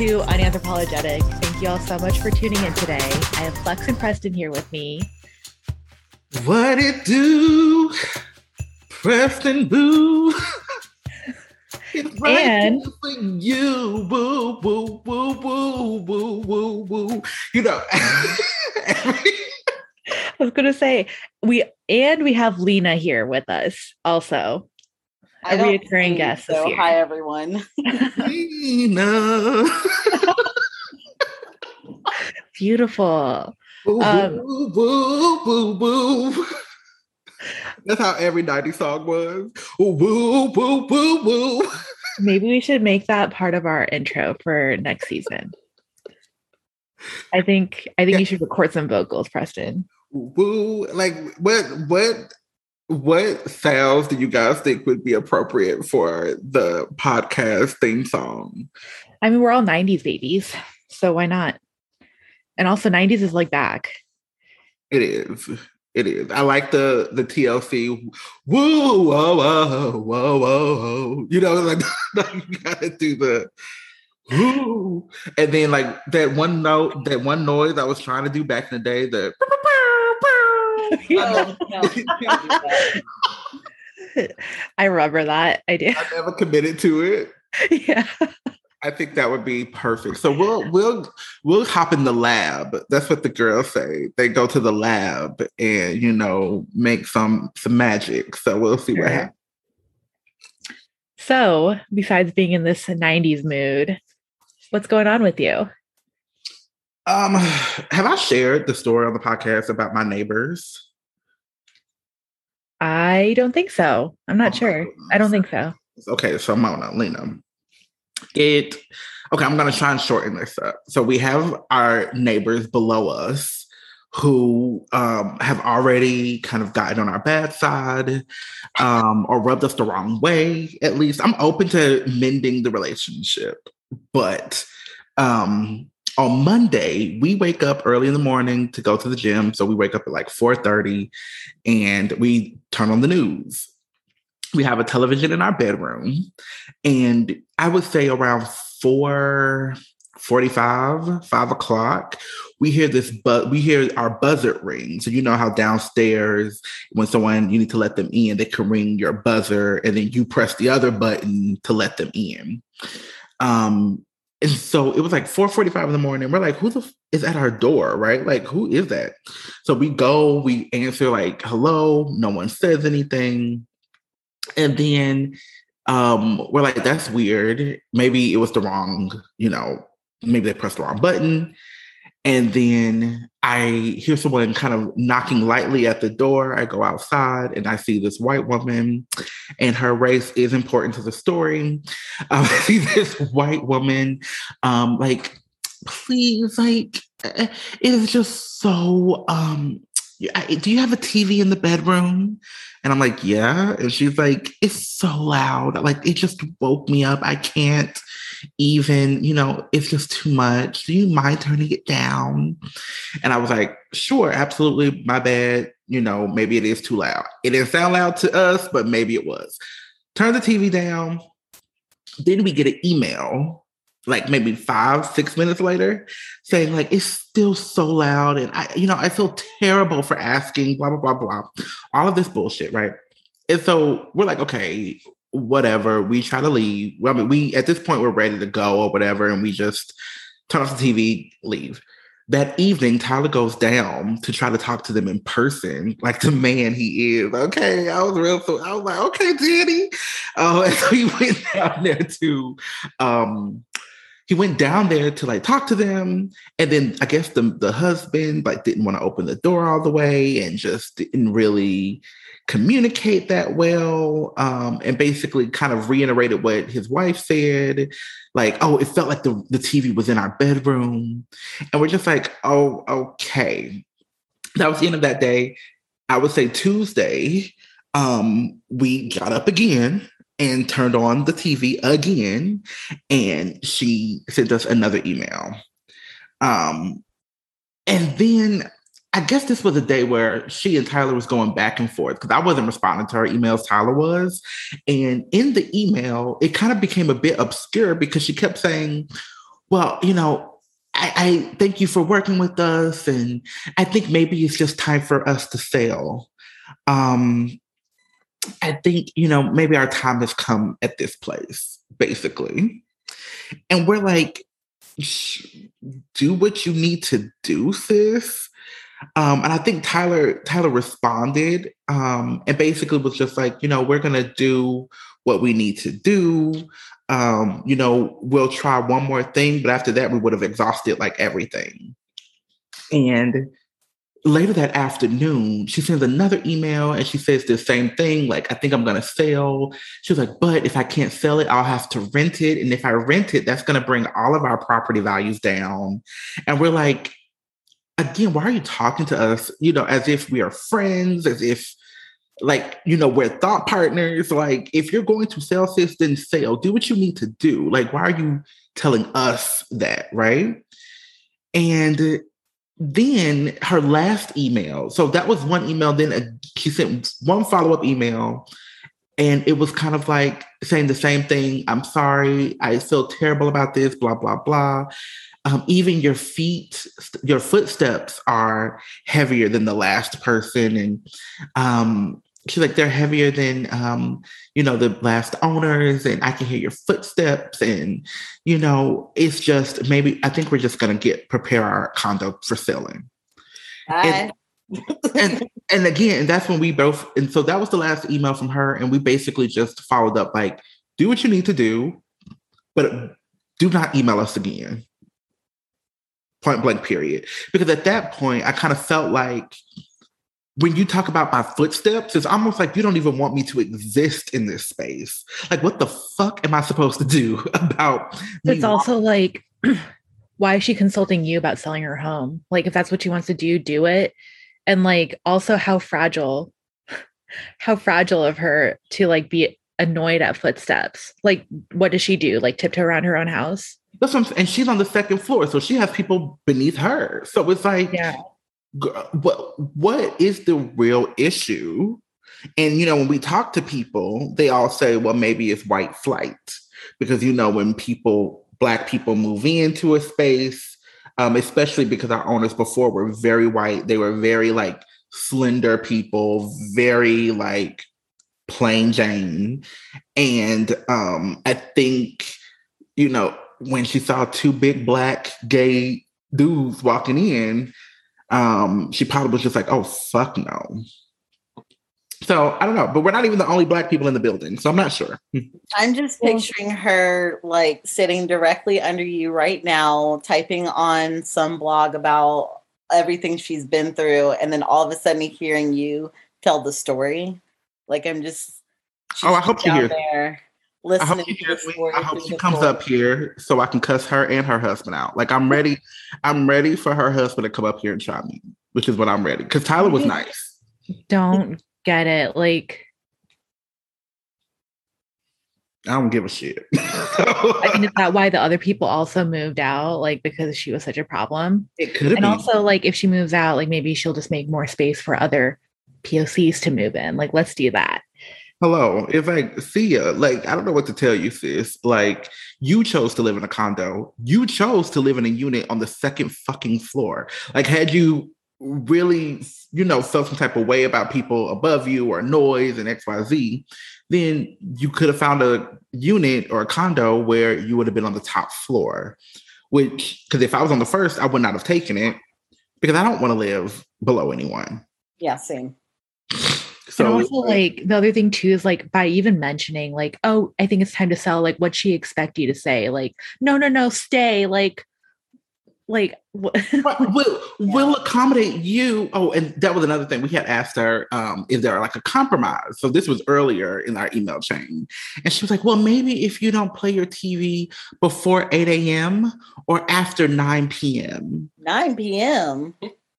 to Unanthropologetic. Thank you all so much for tuning in today. I have Flex and Preston here with me. What it do, Preston Boo? It's right and for you, woo, woo, woo, woo, woo, woo, woo. You know, I was going to say we have Lena here with us also. A reoccurring guest this year. Hi, everyone. Lena. Beautiful. Woo, woo, woo, woo, woo. That's how every 90s song was. Woo, woo, woo, woo, woo. Maybe we should make that part of our intro for next season. I think you should record some vocals, Preston. Woo, like what sounds do you guys think would be appropriate for the podcast theme song? I mean, we're all 90s babies, so why not? And also 90s is like back. It is. I like the TLC. Woo, whoa, whoa, whoa, whoa. You know, like you gotta do the woo. And then like that one noise I was trying to do back in the day, the I remember that. I do. I never committed to it. Yeah. I think that would be perfect. So we'll hop in the lab. That's what the girls say. They go to the lab and, you know, make some magic. So we'll see what happens. So besides being in this 90s mood, what's going on with you? Have I shared the story on the podcast about my neighbors? I don't think so. I'm not sure. I don't think so. Okay, so Mona, Lena. Okay, I'm going to try and shorten this up. So we have our neighbors below us who have already kind of gotten on our bad side or rubbed us the wrong way, at least. I'm open to mending the relationship. But on Monday, we wake up early in the morning to go to the gym. So we wake up at like 4:30 and we turn on the news. We have a television in our bedroom, and I would say around 4:45, 5 o'clock, we hear our buzzer ring. So you know how downstairs, when you need to let them in, they can ring your buzzer, and then you press the other button to let them in. And so it was like 4:45 in the morning. We're like, who is at our door, right? Like, who is that? So we go, we answer like, hello. No one says anything. And then we're like, that's weird. Maybe it was the wrong, maybe they pressed the wrong button. And then I hear someone kind of knocking lightly at the door. I go outside and I see this white woman, and her race is important to the story. I see this white woman, please, it is just so, do you have a TV in the bedroom? And I'm like, yeah. And she's like, it's so loud. Like, it just woke me up. I can't even, it's just too much. Do you mind turning it down? And I was like, sure, absolutely. My bad. Maybe it is too loud. It didn't sound loud to us, but maybe it was. Turn the TV down. Then we get an email, like maybe 5-6 minutes later, saying like, it's still so loud. And I feel terrible for asking, blah, blah, blah, blah. All of this bullshit, right? And so we're like, okay, whatever. We try to leave. Well, I mean, we, at this point, we're ready to go or whatever. And we just turn off the TV, leave. That evening, Tyler goes down to try to talk to them in person, like the man he is. Okay, I was like, okay, Danny. And so he went down there to like talk to them. And then I guess the husband like didn't want to open the door all the way and just didn't really communicate that well. And basically kind of reiterated what his wife said. Like, oh, it felt like the TV was in our bedroom. And we're just like, oh, okay. That was the end of that day. I would say Tuesday, we got up again and turned on the TV again, and she sent us another email. And then I guess this was a day where she and Tyler was going back and forth because I wasn't responding to her emails, Tyler was. And in the email, it kind of became a bit obscure because she kept saying, well, I thank you for working with us. And I think maybe it's just time for us to sell. I think, maybe our time has come at this place, basically. And we're like, do what you need to do, sis. And I think Tyler responded and basically was just like, we're going to do what we need to do. We'll try one more thing, but after that, we would have exhausted like everything. And later that afternoon, she sends another email and she says the same thing. Like, I think I'm going to sell. She was like, but if I can't sell it, I'll have to rent it. And if I rent it, that's going to bring all of our property values down. And we're like, again, why are you talking to us, as if we are friends, as if we're thought partners. Like, if you're going to sell, sis, then sell. Do what you need to do. Like, why are you telling us that, right? And then her last email. So that was one email. Then she sent one follow-up email. And it was kind of like saying the same thing. I'm sorry. I feel terrible about this, blah, blah, blah. Even your footsteps are heavier than the last person. And she's like, they're heavier than, the last owners. And I can hear your footsteps. And, it's just I think we're just going to prepare our condo for selling. And again, that's when we both, and so that was the last email from her. And we basically just followed up like, do what you need to do, but do not email us again. Point blank, period. Because at that point, I kind of felt like when you talk about my footsteps, it's almost like you don't even want me to exist in this space. Like, what the fuck am I supposed to do about It's also like, why is she consulting you about selling her home? Like, if that's what she wants to do, do it. And like, also how fragile of her to like be annoyed at footsteps. Like, what does she do? Like, tiptoe around her own house? That's what and she's on the second floor, so she has people beneath her. So it's like, yeah, what is the real issue? And when we talk to people, they all say, well, maybe it's white flight, because when Black people move into a space, especially because our owners before were very white, they were very like slender people, very like plain Jane, and I think when she saw two big Black gay dudes walking in, she probably was just like, oh, fuck no. So I don't know, but we're not even the only Black people in the building, so I'm not sure. I'm just picturing her like sitting directly under you right now, typing on some blog about everything she's been through, and then all of a sudden hearing you tell the story. Like, I hope she hears there. I hope she comes up here so I can cuss her and her husband out. Like, I'm ready for her husband to come up here and try me, which is what I'm ready. Because Tyler was nice. Don't get it. Like, I don't give a shit. I mean, is that why the other people also moved out? Like, because she was such a problem? It could have been. And also, like, if she moves out, like, maybe she'll just make more space for other POCs to move in. Like, let's do that. Hello. It's like, see ya. Like, I don't know what to tell you, sis. Like, you chose to live in a condo. You chose to live in a unit on the second fucking floor. Like, had you really, felt some type of way about people above you or noise and XYZ, then you could have found a unit or a condo where you would have been on the top floor. Which, because if I was on the first, I would not have taken it because I don't want to live below anyone. Yeah, same. So, and also, like, the other thing too is like, by even mentioning like, oh, I think it's time to sell, like, what'd she expect you to say? Like, no, stay. Like we'll accommodate you. Oh, and that was another thing. We had asked her, is there like a compromise? So this was earlier in our email chain. And she was like, well, maybe if you don't play your TV before 8 a.m. or after 9 p.m. 9 p.m.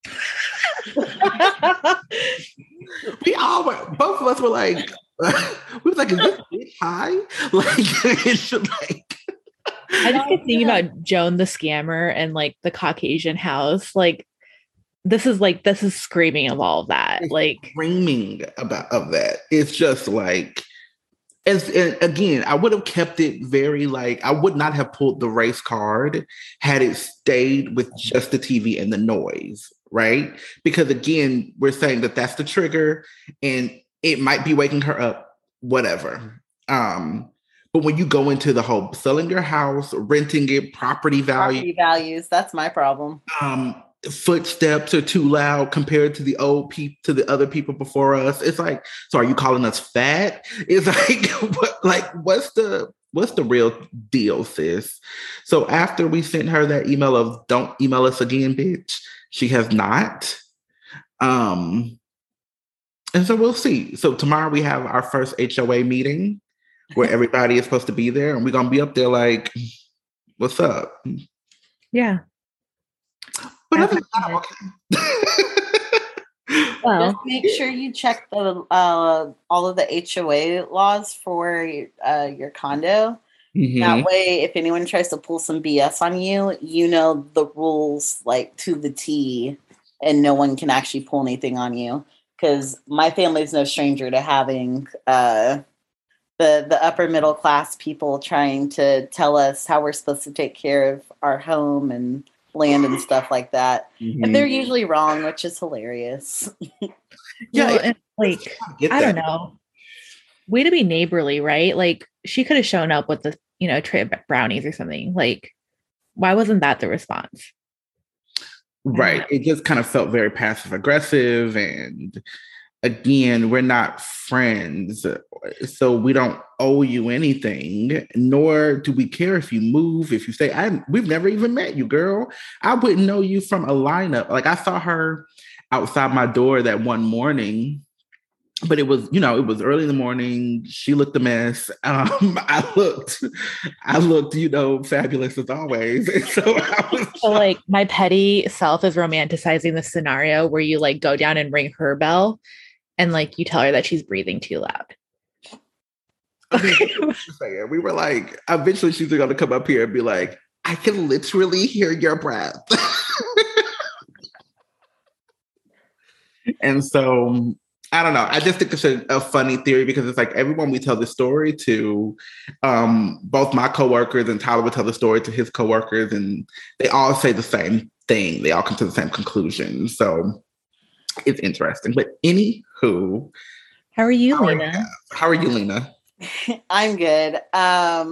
We all were, both of us were like, we was like, is this bitch high? Like, it should like. I just keep thinking about Joan the scammer and like the Caucasian house. Like, this is screaming of all of that. Like, screaming of that. It's just like, And again, I would have kept it very I would not have pulled the race card had it stayed with just the TV and the noise, right? Because again, we're saying that that's the trigger and it might be waking her up, whatever. But when you go into the whole selling your house, renting it, property values, that's my problem. Footsteps are too loud compared to the old people, to the other people before us. It's like, so are you calling us fat? It's what's the real deal, sis? So after we sent her that email of "don't email us again, bitch," she has not. And so we'll see. So tomorrow we have our first HOA meeting where everybody is supposed to be there, and we're gonna be up there like, "What's up?" Yeah. But other than that, okay. Well, just make sure you check the all of the HOA laws for your condo. Mm-hmm. That way, if anyone tries to pull some BS on you, you know the rules like to the T, and no one can actually pull anything on you. Because my family is no stranger to having the upper middle class people trying to tell us how we're supposed to take care of our home and land and stuff like that. Mm-hmm. And they're usually wrong, which is hilarious. Yeah, well, and I don't know. Way to be neighborly, right? Like she could have shown up with the, tray of brownies or something. Like, why wasn't that the response? Right. It just kind of felt very passive aggressive. And again, we're not friends. So we don't owe you anything, nor do we care if you move, if you stay. We've never even met you, girl. I wouldn't know you from a lineup. Like I saw her outside my door that one morning, but it was, it was early in the morning. She looked a mess. I looked, fabulous as always. And so like my petty self is romanticizing the scenario where you like go down and ring her bell and like you tell her that she's breathing too loud. We were like, eventually she's going to come up here and be like, I can literally hear your breath. And so I don't know. I just think it's a funny theory because it's like everyone we tell the story to, both my coworkers and Tyler would tell the story to his coworkers, and they all say the same thing. They all come to the same conclusion. So it's interesting. But anywho, how are you, Lena? How are you, Lena? I'm good. I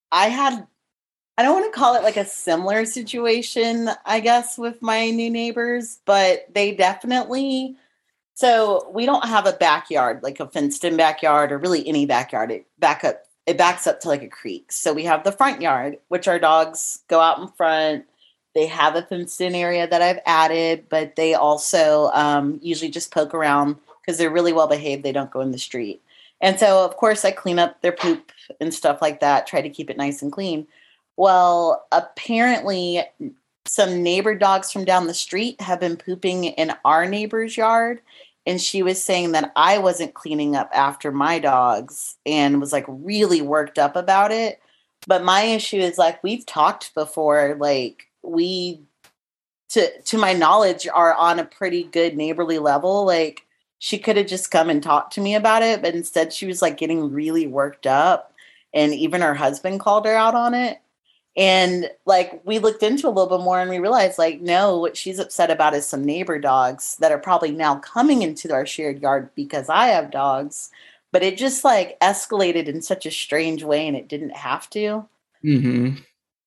don't want to call it like a similar situation, I guess, with my new neighbors, but they definitely. So we don't have a backyard, like a fenced-in backyard or really any backyard. It backs up to like a creek. So we have the front yard, which our dogs go out in front. They have a fenced-in area that I've added, but they also usually just poke around because they're really well behaved. They don't go in the street. And so, of course, I clean up their poop and stuff like that, try to keep it nice and clean. Well, apparently some neighbor dogs from down the street have been pooping in our neighbor's yard. And she was saying that I wasn't cleaning up after my dogs and was like really worked up about it. But my issue is like, we've talked before, like we, to my knowledge, are on a pretty good neighborly level. Like she could have just come and talked to me about it. But instead she was like getting really worked up. And even her husband called her out on it. And like we looked into a little bit more and we realized like, no, what she's upset about is some neighbor dogs that are probably now coming into our shared yard because I have dogs. But it just like escalated in such a strange way and it didn't have to. Mm-hmm.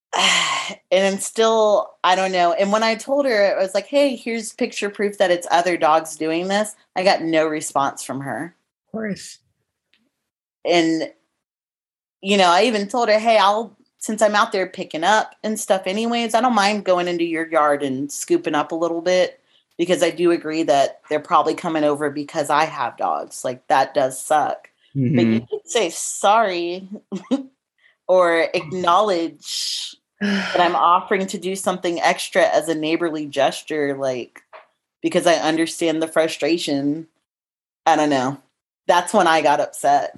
And still, I don't know. And when I told her, I was like, hey, here's picture proof that it's other dogs doing this. I got no response from her. Of course. And, I even told her, hey, since I'm out there picking up and stuff anyways, I don't mind going into your yard and scooping up a little bit because I do agree that they're probably coming over because I have dogs. Like that does suck. Mm-hmm. But you could say sorry or acknowledge that I'm offering to do something extra as a neighborly gesture, like because I understand the frustration. I don't know. That's when I got upset.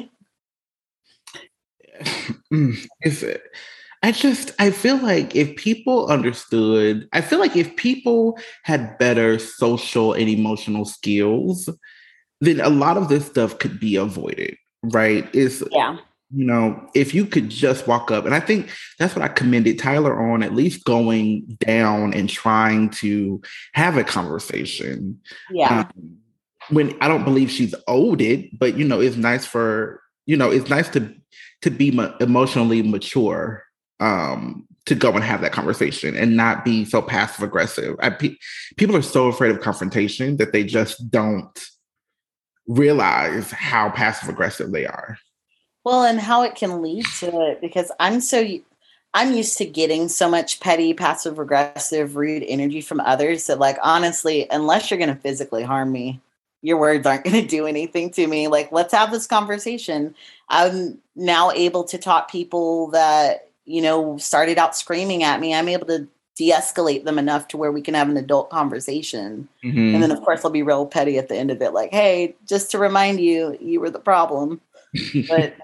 I feel like if people understood, I feel like if people had better social and emotional skills, then a lot of this stuff could be avoided, right? Is Yeah. if you could just walk up, and I think that's what I commended Tyler on, at least going down and trying to have a conversation. Yeah. When I don't believe she's owed it, but it's nice for it's nice to be emotionally mature, to go and have that conversation and not be so passive aggressive. People are so afraid of confrontation that they just don't realize how passive aggressive they are. Well, and how it can lead to it, because I'm used to getting so much petty, passive aggressive, rude energy from others that, like, honestly, unless you're going to physically harm me, your words aren't going to do anything to me. Like, let's have this conversation. I'm now able to talk people that, started out screaming at me. I'm able to de-escalate them enough to where we can have an adult conversation. Mm-hmm. And then, of course, I'll be real petty at the end of it. Like, hey, just to remind you, you were the problem. But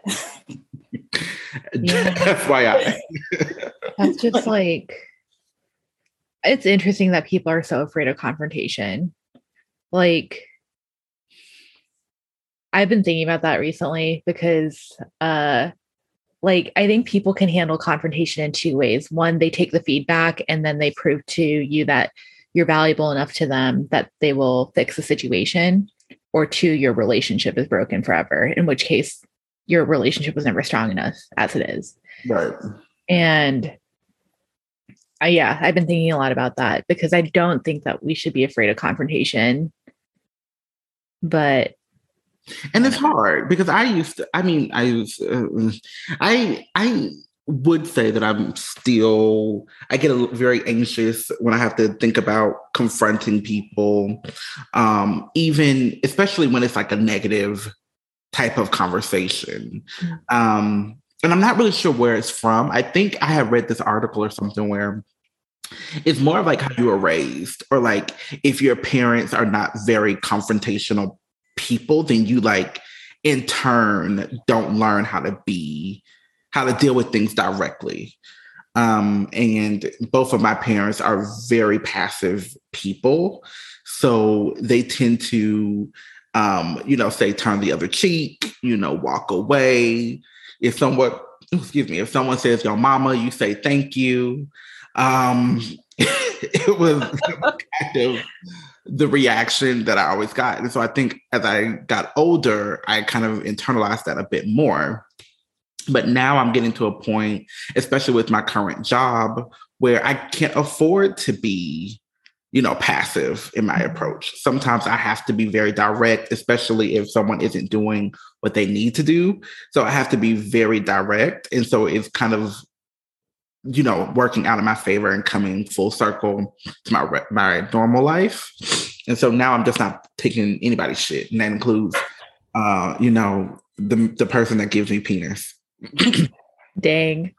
that's why that's just like, it's interesting that people are so afraid of confrontation. Like, I've been thinking about that recently because I think people can handle confrontation in two ways. One, they take the feedback and then they prove to you that you're valuable enough to them that they will fix the situation. Or two, your relationship is broken forever, in which case your relationship was never strong enough as it is. Right. And I've been thinking a lot about that because I don't think that we should be afraid of confrontation. But and it's hard because I would say that I get very anxious when I have to think about confronting people, even especially when it's like a negative type of conversation. And I'm not really sure where it's from. I think I have read this article or something where it's more of like how you were raised, or like if your parents are not very confrontational people, then you like in turn don't learn how to deal with things directly. And both of my parents are very passive people. So they tend to, say turn the other cheek, walk away. If someone says your mama, you say thank you. It was kind of the reaction that I always got. And so I think as I got older, I kind of internalized that a bit more. But now I'm getting to a point, especially with my current job, where I can't afford to be, passive in my approach. Sometimes I have to be very direct, especially if someone isn't doing what they need to do. So I have to be very direct. And so it's kind of, working out in my favor and coming full circle to my normal life. And so now I'm just not taking anybody's shit. And that includes, the person that gives me penis. Dang.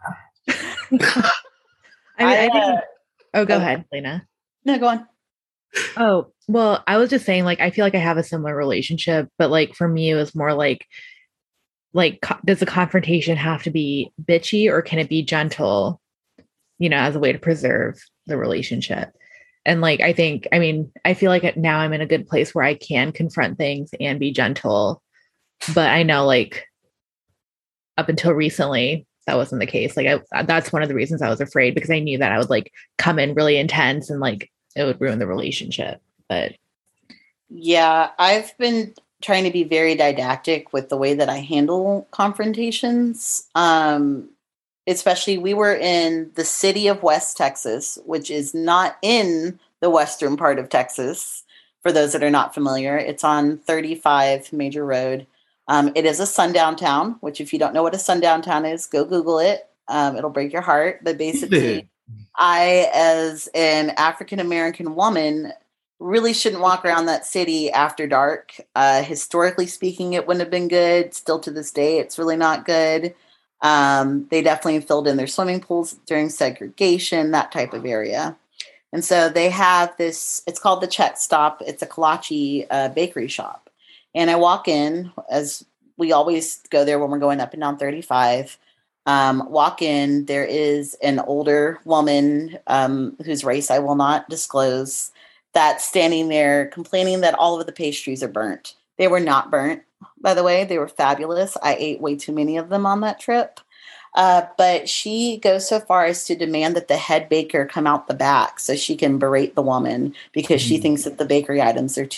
I think. Oh, go ahead, Lena. No, go on. Oh, well, I was just saying, like, I feel like I have a similar relationship, but like for me, it was more like, does the confrontation have to be bitchy or can it be gentle, as a way to preserve the relationship? And like, I feel like now I'm in a good place where I can confront things and be gentle, but I know like up until recently, that wasn't the case. Like that's one of the reasons I was afraid, because I knew that I would like come in really intense and like it would ruin the relationship. But yeah, I've been trying to be very didactic with the way that I handle confrontations. Especially we were in the city of West Texas, which is not in the western part of Texas. For those that are not familiar, it's on 35 Major Road. It is a sundown town, which if you don't know what a sundown town is, go Google it. It'll break your heart. But basically, I, as an African-American woman, really shouldn't walk around that city after dark. Historically speaking, it wouldn't have been good. Still to this day, it's really not good. They definitely filled in their swimming pools during segregation, that type of area. And so they have this, it's called the Check Stop. It's a kolache bakery shop. And I walk in, as we always go there when we're going up and down 35. Walk in, there is an older woman whose race I will not disclose, that's standing there complaining that all of the pastries are burnt. They were not burnt, by the way. They were fabulous. I ate way too many of them on that trip. But she goes so far as to demand that the head baker come out the back so she can berate the woman because she thinks that the bakery items are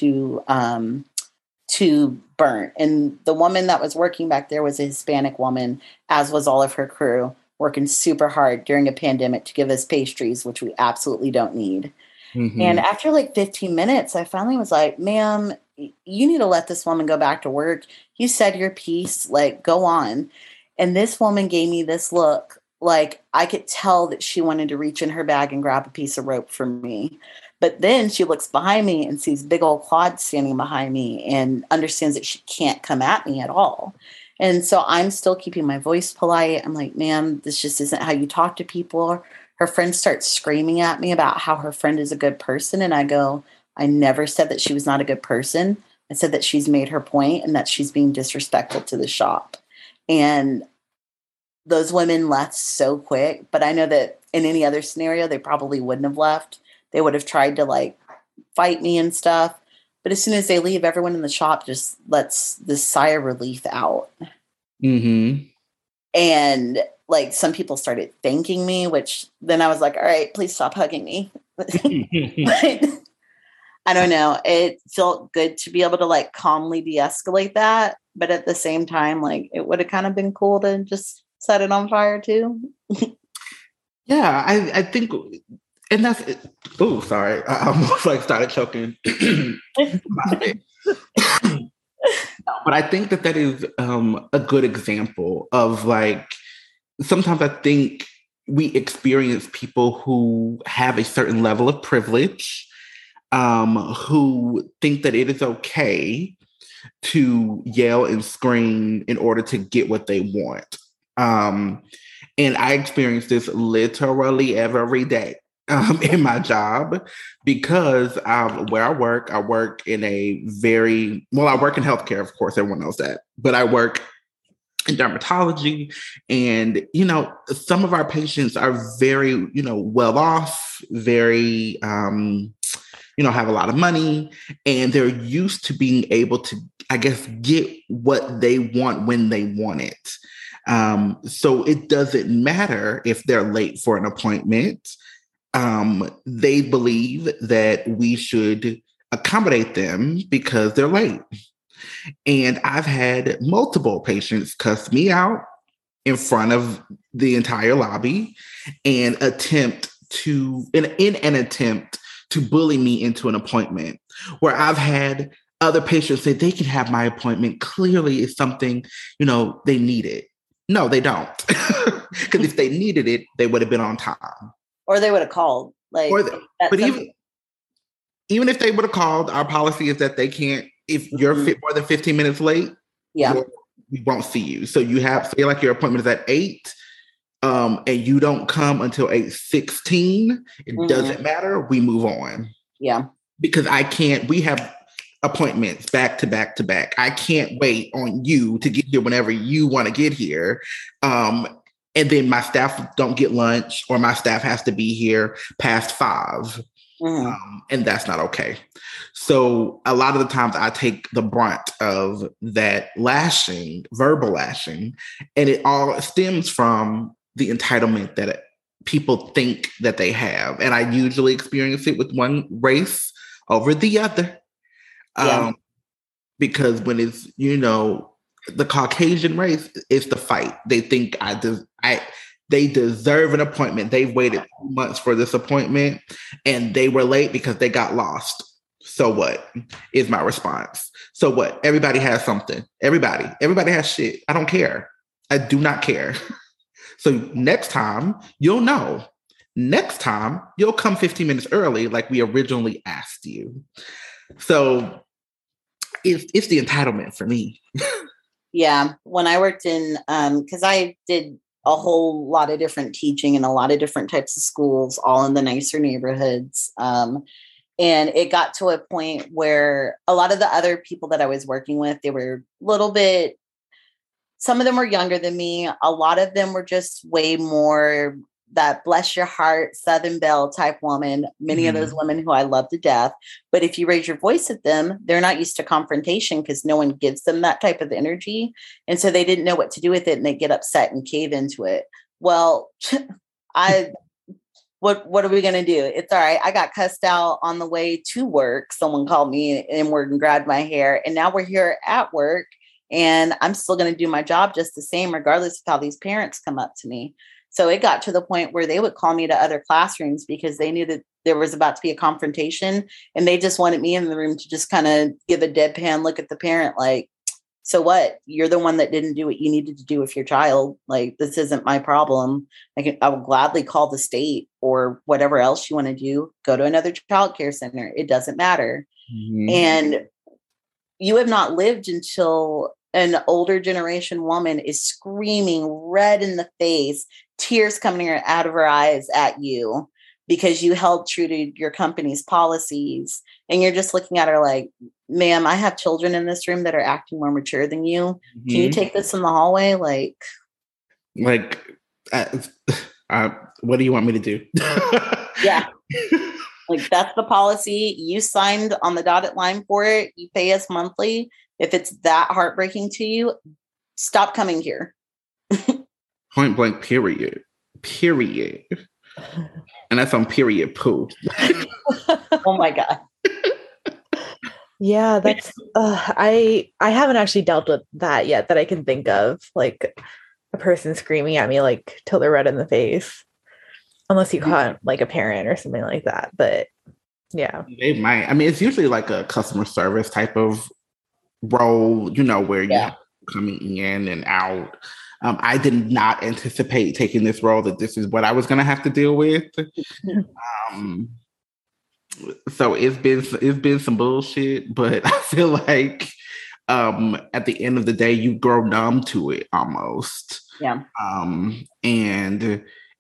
too burnt. And the woman that was working back there was a Hispanic woman, as was all of her crew, working super hard during a pandemic to give us pastries, which we absolutely don't need. And after like 15 minutes, I finally was like, ma'am, you need to let this woman go back to work. You said your piece, like, go on. And this woman gave me this look, like I could tell that she wanted to reach in her bag and grab a piece of rope from me. But then she looks behind me and sees big old Claude standing behind me and understands that she can't come at me at all. And so I'm still keeping my voice polite. I'm like, ma'am, this just isn't how you talk to people. Her friend starts screaming at me about how her friend is a good person. And I go, I never said that she was not a good person. I said that she's made her point and that she's being disrespectful to the shop. And those women left so quick. But I know that in any other scenario, they probably wouldn't have left. They would have tried to like fight me and stuff. But as soon as they leave, everyone in the shop just lets this sigh of relief out. And like some people started thanking me, which then I was like, all right, please stop hugging me. But I don't know. It felt good to be able to like calmly de-escalate that. But at the same time, like it would have kind of been cool to just set it on fire too. Yeah, I think, and that's it. Oh, sorry. I almost like started choking. But I think that is a good example of like, sometimes I think we experience people who have a certain level of privilege, who think that it is okay to yell and scream in order to get what they want. And I experience this literally every day in my job because where I work in I work in healthcare, of course, everyone knows that, but I work in dermatology. And, some of our patients are very, well off, very, have a lot of money, and they're used to being able to, I guess, get what they want when they want it. So it doesn't matter if they're late for an appointment. They believe that we should accommodate them because they're late. And I've had multiple patients cuss me out in front of the entire lobby and in an attempt to bully me into an appointment, where I've had other patients say they can have my appointment. Clearly it's something, they need it. No, they don't. Because if they needed it, they would have been on time. Or they would have called. But even if they would have called, our policy is that they can't, if you're more than 15 minutes late, we won't see you. So you say like your appointment is at 8, and you don't come until 8:16. It doesn't matter. We move on. Yeah. Because we have appointments back to back to back. I can't wait on you to get here whenever you want to get here. And then my staff don't get lunch, or my staff has to be here past 5. And that's not okay. So a lot of the times I take the brunt of that verbal lashing, and it all stems from the entitlement that people think that they have. And I usually experience it with one race over the other. Because when it's, the Caucasian race, it's the fight. They think they deserve an appointment. They've waited 2 months for this appointment, and they were late because they got lost. So what is my response? So what? Everybody has something. Everybody has shit. I don't care. I do not care. So next time you'll know. Next time you'll come 15 minutes early like we originally asked you. So it's the entitlement for me. Yeah. When I worked in, because I did a whole lot of different teaching in a lot of different types of schools, all in the nicer neighborhoods. And it got to a point where a lot of the other people that I was working with, they were a little bit, some of them were younger than me. A lot of them were just way more that bless your heart, Southern Belle type woman, many of those women who I love to death. But if you raise your voice at them, they're not used to confrontation because no one gives them that type of energy. And so they didn't know what to do with it and they get upset and cave into it. Well, what are we going to do? It's all right. I got cussed out on the way to work. Someone called me in work and grabbed my hair. And now we're here at work and I'm still going to do my job just the same, regardless of how these parents come up to me. So it got to the point where they would call me to other classrooms because they knew that there was about to be a confrontation and they just wanted me in the room to just kind of give a deadpan look at the parent like, so what? You're the one that didn't do what you needed to do with your child. Like, this isn't my problem. I will gladly call the state or whatever else you want to do. Go to another childcare center. It doesn't matter. Mm-hmm. And you have not lived until an older generation woman is screaming red in the face, tears coming out of her eyes at you because you held true to your company's policies. And you're just looking at her like, ma'am, I have children in this room that are acting more mature than you. Mm-hmm. Can you take this in the hallway? What do you want me to do? Yeah. Like, that's the policy. You signed on the dotted line for it. You pay us monthly. If it's that heartbreaking to you, stop coming here. Point blank, period. And that's on period poo. Oh my God. Yeah, that's I haven't actually dealt with that yet that I can think of, like a person screaming at me like till they're red in the face, unless you caught like a parent or something like that. But yeah, they might. I mean, it's usually like a customer service type of role, where you're coming in and out. I did not anticipate taking this role that this is what I was going to have to deal with. So it's been some bullshit, but I feel like at the end of the day, you grow numb to it almost. Yeah. And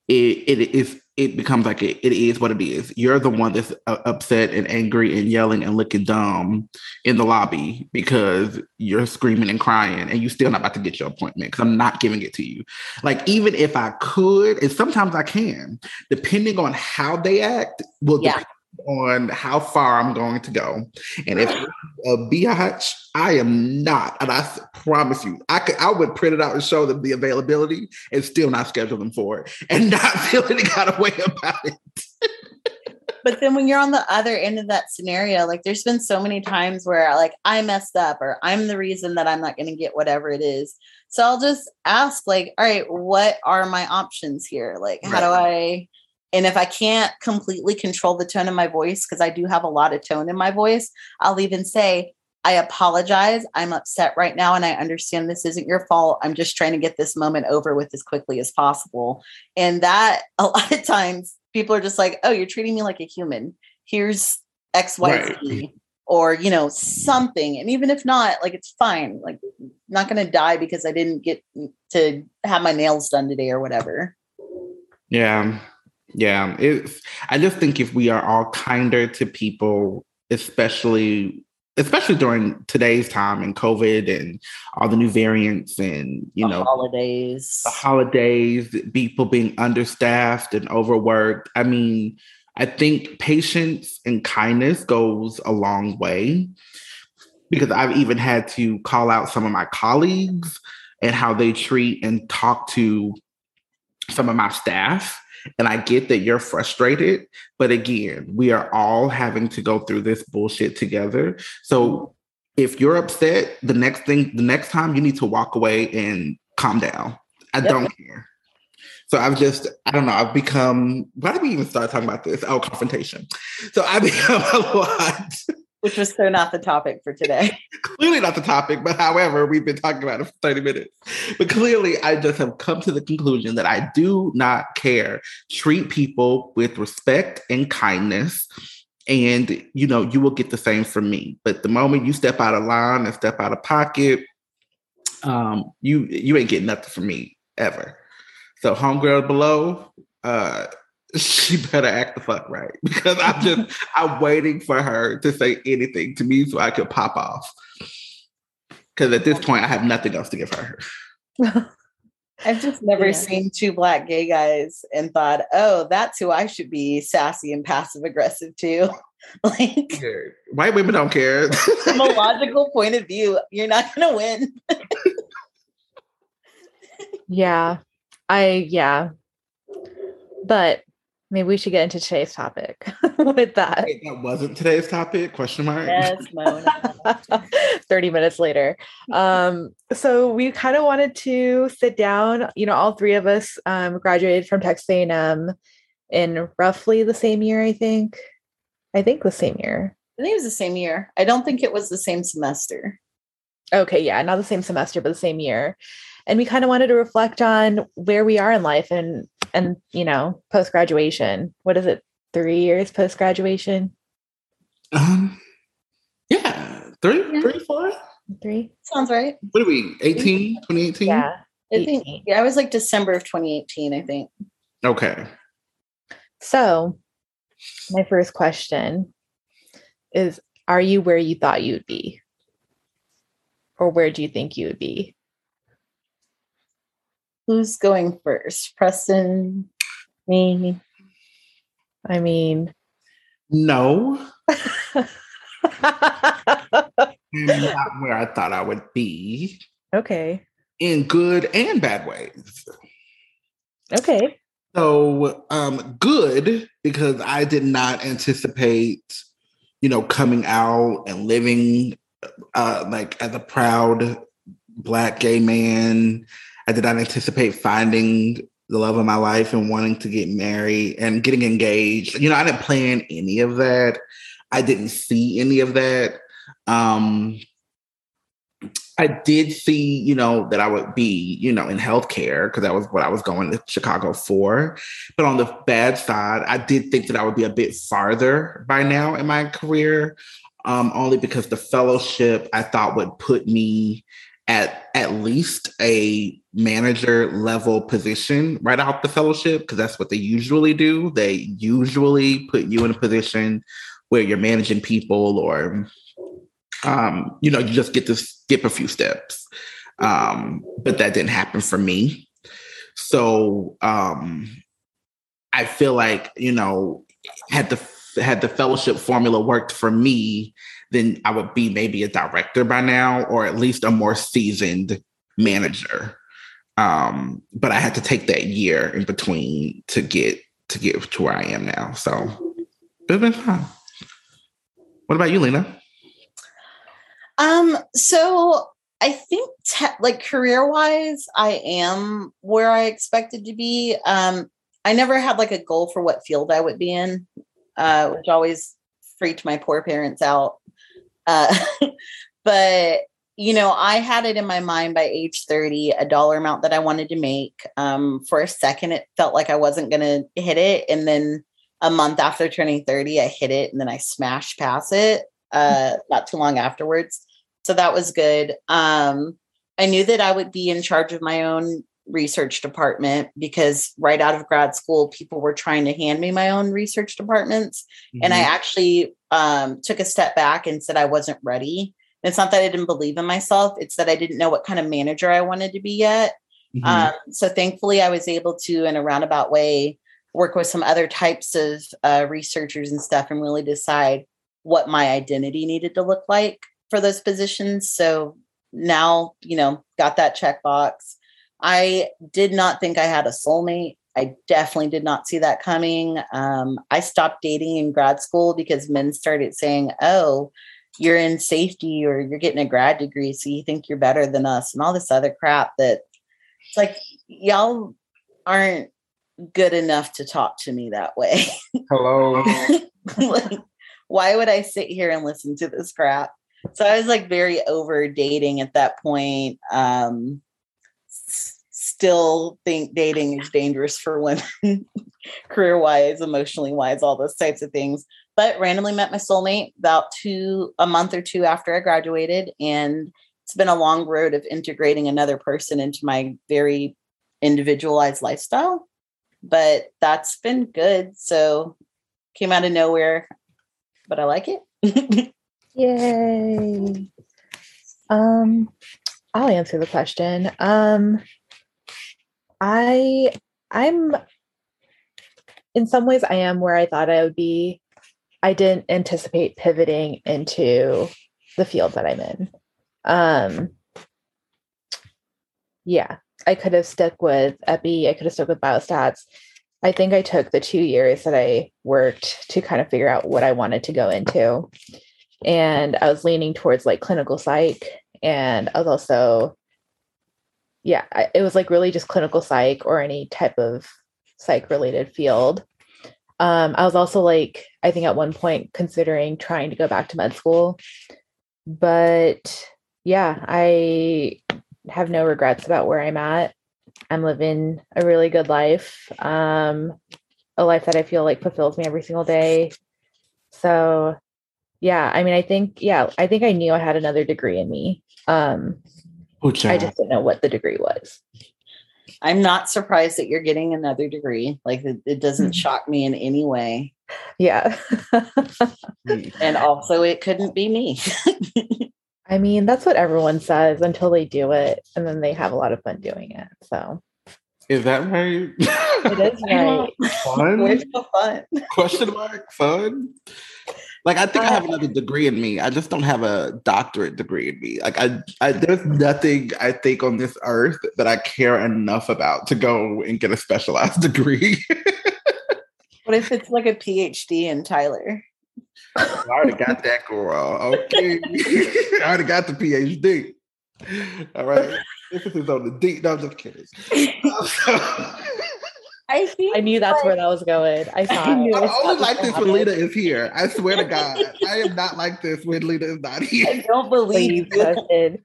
it becomes like it is what it is. You're the one that's upset and angry and yelling and looking dumb in the lobby because you're screaming and crying and you're still not about to get your appointment because I'm not giving it to you. Like, even if I could, and sometimes I can, depending on how they act, will depend on how far I'm going to go. And if a biatch, I am not. And I promise you, I would print it out and show them the availability and still not schedule them for it and not feel any kind of way about it. But then when you're on the other end of that scenario, like, there's been so many times where like I messed up or I'm the reason that I'm not going to get whatever it is. So I'll just ask, like, all right, what are my options here? Like, how do I... And if I can't completely control the tone of my voice, because I do have a lot of tone in my voice, I'll even say, I apologize. I'm upset right now. And I understand this isn't your fault. I'm just trying to get this moment over with as quickly as possible. And that, a lot of times people are just like, oh, you're treating me like a human. Here's X, Y, Z, or, something. And even if not, like, it's fine. Like, I'm not going to die because I didn't get to have my nails done today or whatever. Yeah. Yeah, I just think if we are all kinder to people, especially during today's time and COVID and all the new variants and, the holidays, people being understaffed and overworked. I mean, I think patience and kindness goes a long way, because I've even had to call out some of my colleagues and how they treat and talk to some of my staff. And I get that you're frustrated, but again, we are all having to go through this bullshit together. So if you're upset, the next time you need to walk away and calm down. I don't care. So I don't know, I've become, why did we even start talking about this? Oh, confrontation. So I become a lot. Which was so not the topic for today. Clearly not the topic, but however, we've been talking about it for 30 minutes. But clearly, I just have come to the conclusion that I do not care. Treat people with respect and kindness, and, you will get the same from me. But the moment you step out of line and step out of pocket, you ain't getting nothing from me, ever. So homegirl below, she better act the fuck right, because I'm waiting for her to say anything to me so I could pop off. Because at this point, I have nothing else to give her. I've just never seen two Black gay guys and thought, oh, that's who I should be sassy and passive aggressive to. Like, white women don't care. from a logical point of view, you're not going to win. Yeah. But maybe we should get into today's topic with that. Wait, that wasn't today's topic? Question mark? Yes, Mona. 30 minutes later. So we kind of wanted to sit down, all three of us graduated from Texas A&M in roughly the same year, I think the same year. I think it was the same year. I don't think it was the same semester. Okay, yeah, not the same semester, but the same year. And we kind of wanted to reflect on where we are in life and post-graduation. What is it? 3 years post-graduation? Yeah. 3, 4? 3. Sounds right. What are we, 2018? Yeah. I think, I was like December of 2018, I think. Okay. So my first question is, are you where you thought you would be? Or where do you think you would be? Who's going first? Preston? Me? I mean... No. I'm not where I thought I would be. Okay. In good and bad ways. Okay. So, good, because I did not anticipate, coming out and living like as a proud Black gay man. I did not anticipate finding the love of my life and wanting to get married and getting engaged. I didn't plan any of that. I didn't see any of that. I did see, that I would be, in healthcare, because that was what I was going to Chicago for. But on the bad side, I did think that I would be a bit farther by now in my career, only because the fellowship I thought would put me at least a manager level position right out the fellowship, because that's what they usually do. They usually put you in a position where you're managing people, or you just get to skip a few steps. But that didn't happen for me. So I feel like, had the fellowship formula worked for me, then I would be maybe a director by now, or at least a more seasoned manager. But I had to take that year in between to get to where I am now. So it's been fun. What about you, Lena? So I think career-wise, I am where I expected to be. I never had like a goal for what field I would be in, which always freaked my poor parents out. But I had it in my mind by age 30, a dollar amount that I wanted to make. For a second, it felt like I wasn't going to hit it. And then a month after turning 30, I hit it, and then I smashed past it not too long afterwards. So that was good. I knew that I would be in charge of my own research department, because right out of grad school, people were trying to hand me my own research departments. Mm-hmm. And I actually took a step back and said I wasn't ready. And it's not that I didn't believe in myself. It's that I didn't know what kind of manager I wanted to be yet. Mm-hmm. So thankfully, I was able to, in a roundabout way, work with some other types of researchers and stuff and really decide what my identity needed to look like for those positions. So now, got that checkbox. I did not think I had a soulmate. I definitely did not see that coming. I stopped dating in grad school because men started saying, oh, you're in safety, or you're getting a grad degree, so you think you're better than us, and all this other crap that it's like, y'all aren't good enough to talk to me that way. Hello. Like, why would I sit here and listen to this crap? So I was like very over dating at that point. Still think dating is dangerous for women, career-wise, emotionally-wise, all those types of things. But randomly met my soulmate about a month or two after I graduated. And it's been a long road of integrating another person into my very individualized lifestyle. But that's been good. So came out of nowhere, but I like it. Yay. I'll answer the question. I'm in some ways I am where I thought I would be. I didn't anticipate pivoting into the field that I'm in. Um, yeah, I could have stuck with epi, I could have stuck with biostats. I think I took the 2 years that I worked to kind of figure out what I wanted to go into. And I was leaning towards like clinical psych. And I was also, it was like really just clinical psych or any type of psych related field. I was also like, I think at one point considering trying to go back to med school. But yeah, I have no regrets about where I'm at. I'm living a really good life, a life that I feel like fulfills me every single day. So yeah, I mean, I think I knew I had another degree in me. I just didn't know what the degree was. I'm not surprised that you're getting another degree. Like it doesn't shock me in any way. Yeah. And also it couldn't be me. I mean, that's what everyone says until they do it, and then they have a lot of fun doing it. So is that right? It is right. Fun? Where's the fun? Question mark? Fun? Like, I think I have another degree in me. I just don't have a doctorate degree in me. Like, I there's nothing I think on this earth that I care enough about to go and get a specialized degree. What if it's like a PhD in Tyler? I already got that, girl. Okay. I already got the PhD. All right. This is on the deep. No, I'm just kidding. I knew that's where that was going. I only like this when Lita is here. I swear to God. I am not like this when Lita is not here. I don't believe you.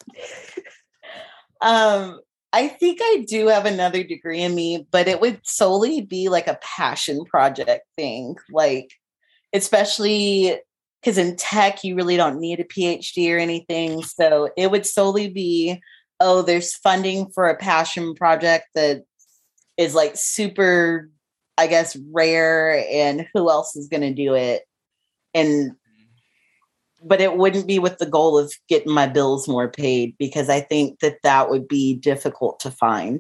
I think I do have another degree in me, but it would solely be like a passion project thing. Like, especially because in tech, you really don't need a PhD or anything. So it would solely be, oh, there's funding for a passion project that is like super, I guess, rare, and who else is going to do it? But it wouldn't be with the goal of getting my bills more paid, because I think that would be difficult to find.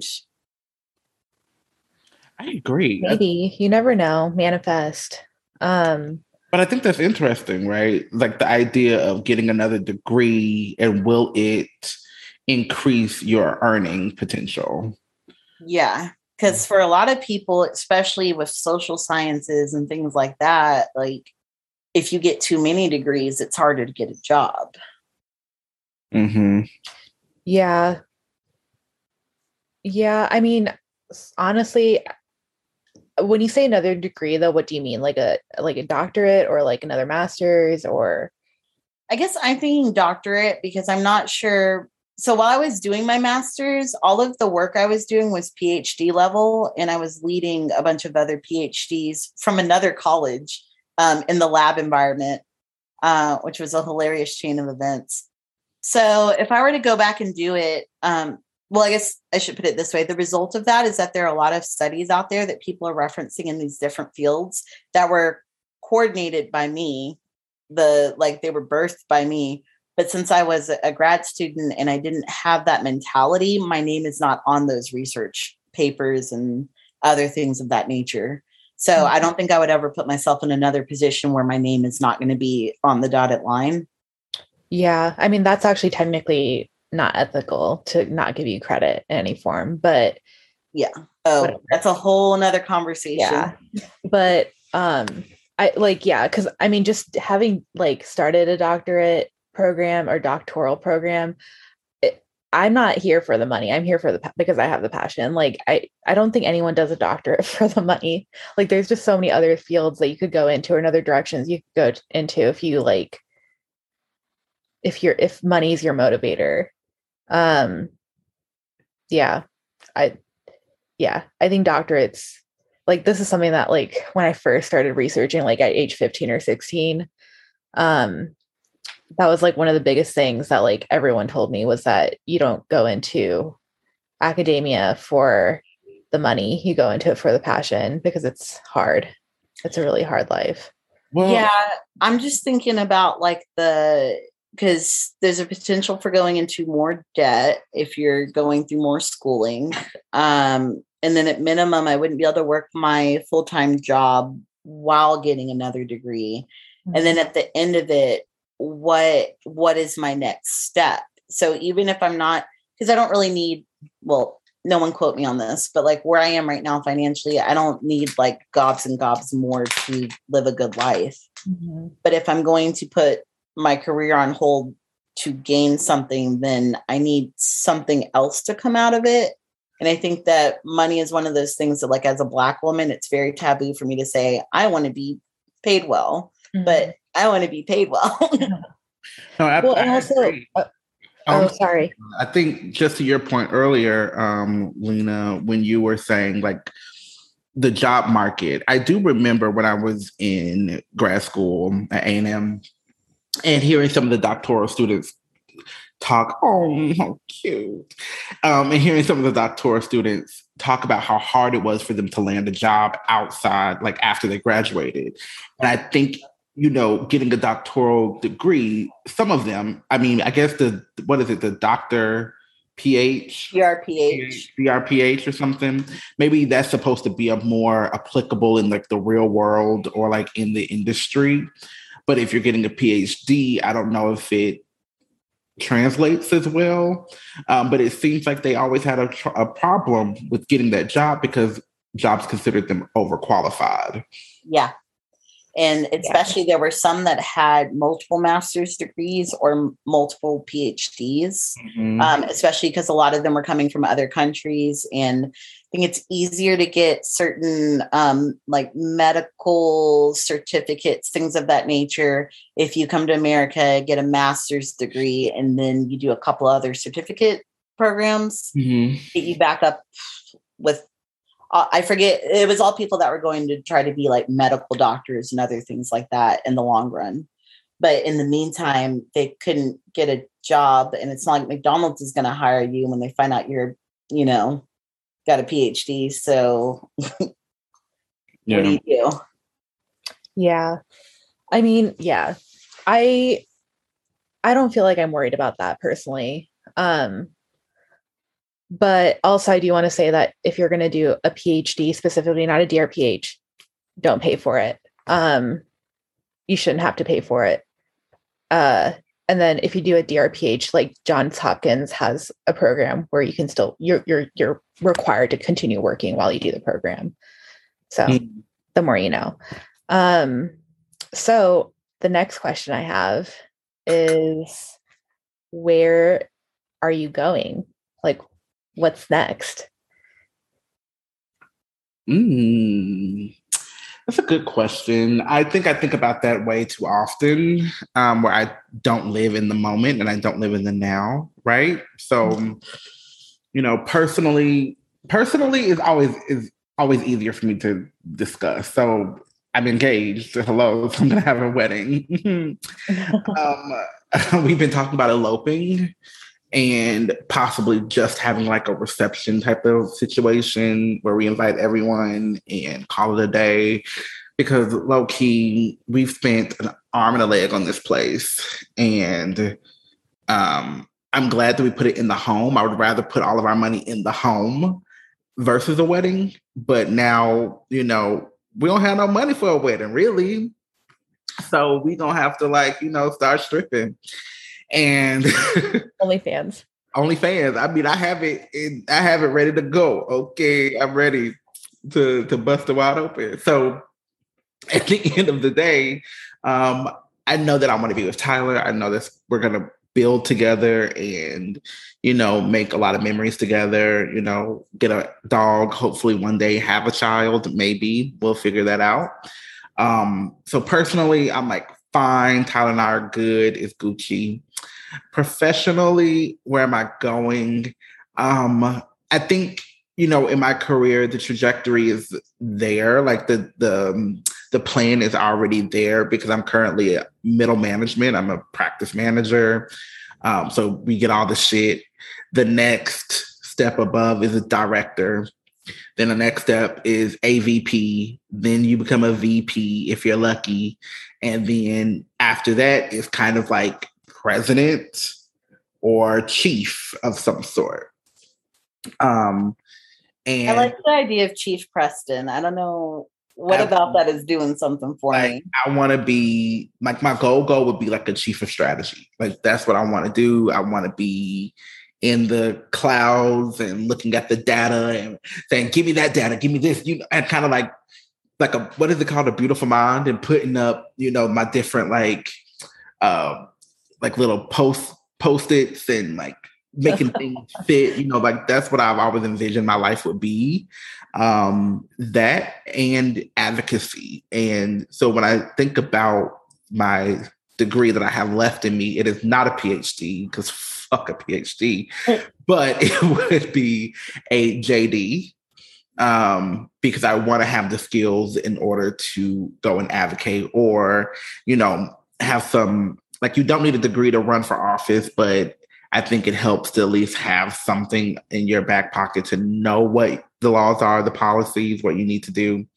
I agree. Maybe. You never know. Manifest. But I think that's interesting, right? Like the idea of getting another degree, and will it increase your earning potential? Yeah. Because for a lot of people, especially with social sciences and things like that, like if you get too many degrees, it's harder to get a job. Mm-hmm. Yeah. Yeah. I mean, honestly, when you say another degree, though, what do you mean? Like a doctorate or like another master's? Or I guess I'm thinking doctorate, because I'm not sure. So while I was doing my master's, all of the work I was doing was PhD level, and I was leading a bunch of other PhDs from another college in the lab environment, which was a hilarious chain of events. So if I were to go back and do it, well, I guess I should put it this way. The result of that is that there are a lot of studies out there that people are referencing in these different fields that were coordinated by me. They were birthed by me. But since I was a grad student and I didn't have that mentality, my name is not on those research papers and other things of that nature. So I don't think I would ever put myself in another position where my name is not going to be on the dotted line. Yeah. I mean, that's actually technically not ethical to not give you credit in any form, but yeah. Oh, whatever. That's a whole nother conversation. Yeah. But because I mean, just having like started a doctorate program or doctoral program, I'm not here for the money. I'm here for because I have the passion. Like I don't think anyone does a doctorate for the money. Like there's just so many other fields that you could go into, or in other directions you could go into if you like, if money is your motivator. I think doctorates, like this is something that like when I first started researching, like at age 15 or 16, that was like one of the biggest things that like everyone told me was that you don't go into academia for the money, you go into it for the passion, because it's hard. It's a really hard life. Well, yeah, I'm just thinking about like the because there's a potential for going into more debt if you're going through more schooling. And then at minimum, I wouldn't be able to work my full-time job while getting another degree. Mm-hmm. And then at the end of it, what is my next step? So even if I'm not, because I don't really need, well, no one quote me on this, but like where I am right now financially, I don't need like gobs and gobs more to live a good life. Mm-hmm. But if I'm going to put my career on hold to gain something, then I need something else to come out of it. And I think that money is one of those things that, like, as a Black woman, it's very taboo for me to say, I want to be paid well, but I want to be paid well. No, and also, sorry. I think just to your point earlier, Lena, when you were saying like the job market, I do remember when I was in grad school at A&M and hearing some of the doctoral students talk, oh, how cute. And hearing some of the doctoral students talk about how hard it was for them to land a job outside, like after they graduated. And I think, you know, getting a doctoral degree, some of them, I mean, I guess the doctor PH? DRPH or something. Maybe that's supposed to be a more applicable in like the real world or like in the industry. But if you're getting a PhD, I don't know if it translates as well. But it seems like they always had a problem with getting that job because jobs considered them overqualified. Yeah. And especially there were some that had multiple master's degrees or multiple PhDs, especially because a lot of them were coming from other countries. And I think it's easier to get certain like medical certificates, things of that nature. If you come to America, get a master's degree, and then you do a couple other certificate programs, get you back up with, I forget, it was all people that were going to try to be like medical doctors and other things like that in the long run. But in the meantime, they couldn't get a job. And it's not like McDonald's is going to hire you when they find out you're, you know, got a PhD. So what do you do? Yeah. I mean, yeah, I don't feel like I'm worried about that personally. But also, I do want to say that if you're going to do a PhD, specifically not a DRPH, don't pay for it. You shouldn't have to pay for it. And then if you do a DRPH, like Johns Hopkins has a program where you can still, you're required to continue working while you do the program. So the more you know. So the next question I have is, where are you going? Like, what's next? That's a good question. I think about that way too often, where I don't live in the moment and I don't live in the now, right? So, you know, personally is always easier for me to discuss. So I'm engaged. Hello, so I'm gonna have a wedding. We've been talking about eloping and possibly just having like a reception type of situation where we invite everyone and call it a day, because low key, we've spent an arm and a leg on this place. And I'm glad that we put it in the home. I would rather put all of our money in the home versus a wedding. But now, you know, we don't have no money for a wedding, really. So we don't have to like, you know, start stripping. And OnlyFans. I mean, I have it ready to go. Okay, I'm ready to bust it wide open. So at the end of the day, I know that I want to be with Tyler. I know that we're gonna build together and, you know, make a lot of memories together. You know, get a dog. Hopefully, one day have a child. Maybe we'll figure that out. So personally, I'm like, fine. Tyler and I are good. It's Gucci. Professionally, where am I going? I think, you know, in my career, the trajectory is there. Like the plan is already there because I'm currently a middle management. I'm a practice manager. So we get all the shit. The next step above is a director. Then the next step is AVP. Then you become a VP if you're lucky. And then after that is kind of like president or chief of some sort. And I like the idea of Chief Preston. I don't know what about that is doing something for me. I want to be like, my goal would be like a chief of strategy. Like, that's what I want to do. I want to be in the clouds and looking at the data and saying, give me that data, give me this, and kind of like a, what is it called? A beautiful mind, and putting up, my different like little post-its and like making things fit, like that's what I've always envisioned my life would be. That and advocacy. And so when I think about my degree that I have left in me, it is not a PhD, because fuck a PhD, but it would be a JD, because I want to have the skills in order to go and advocate, or, have some, like, you don't need a degree to run for office, but I think it helps to at least have something in your back pocket to know what the laws are, the policies, what you need to do.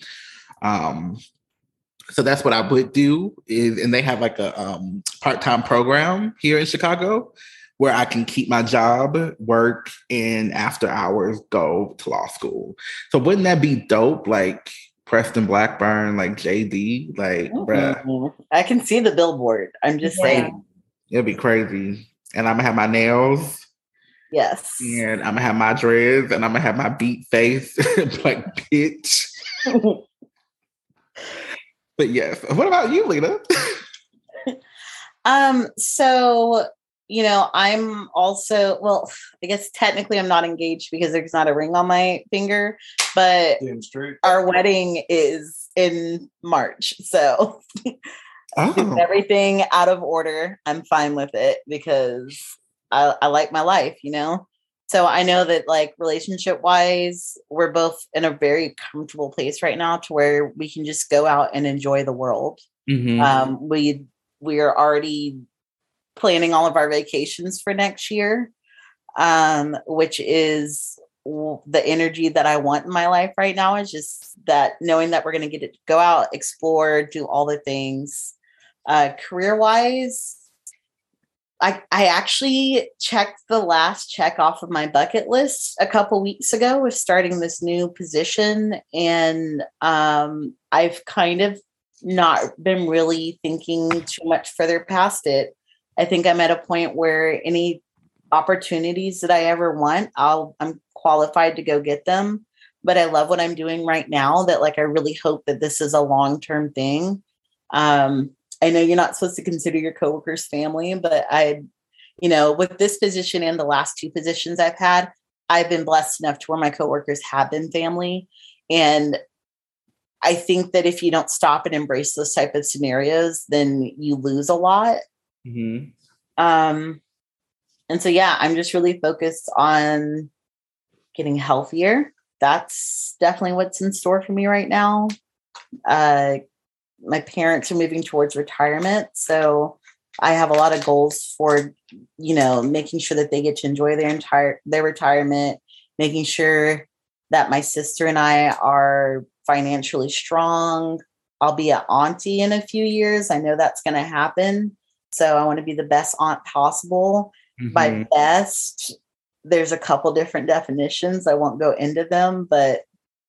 So that's what I would do. And they have like a part-time program here in Chicago where I can keep my job, work, and after hours go to law school. So wouldn't that be dope? Like Preston Blackburn, like JD, like, bruh. I can see the billboard. I'm just saying. It'd be crazy. And I'm gonna have my nails. Yes. And I'm gonna have my dreads, and I'm gonna have my beat face, like, bitch. But yes. What about you, Lena? So, I'm also, well, I guess technically I'm not engaged because there's not a ring on my finger, but our wedding is in March. So everything out of order. I'm fine with it because I like my life, So I know that, like, relationship wise, we're both in a very comfortable place right now to where we can just go out and enjoy the world. Mm-hmm. We are already planning all of our vacations for next year, which is the energy that I want in my life right now, is just that knowing that we're going to get to go out, explore, do all the things. Career wise, I actually checked the last check off of my bucket list a couple weeks ago with starting this new position. And I've kind of not been really thinking too much further past it. I think I'm at a point where any opportunities that I ever want, I'm qualified to go get them. But I love what I'm doing right now, that, like, I really hope that this is a long-term thing. I know you're not supposed to consider your coworkers family, but with this position and the last two positions I've had, I've been blessed enough to where my coworkers have been family. And I think that if you don't stop and embrace those type of scenarios, then you lose a lot. Mm-hmm. And so, yeah, I'm just really focused on getting healthier. That's definitely what's in store for me right now. My parents are moving towards retirement. So I have a lot of goals for, making sure that they get to enjoy their retirement, making sure that my sister and I are financially strong. I'll be an auntie in a few years. I know that's going to happen. So I want to be the best aunt possible. Mm-hmm. By best, there's a couple different definitions. I won't go into them, but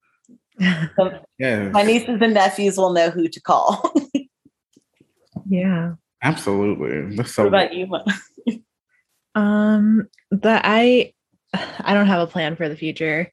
my nieces and nephews will know who to call. Yeah, absolutely. That's so what about you? I don't have a plan for the future.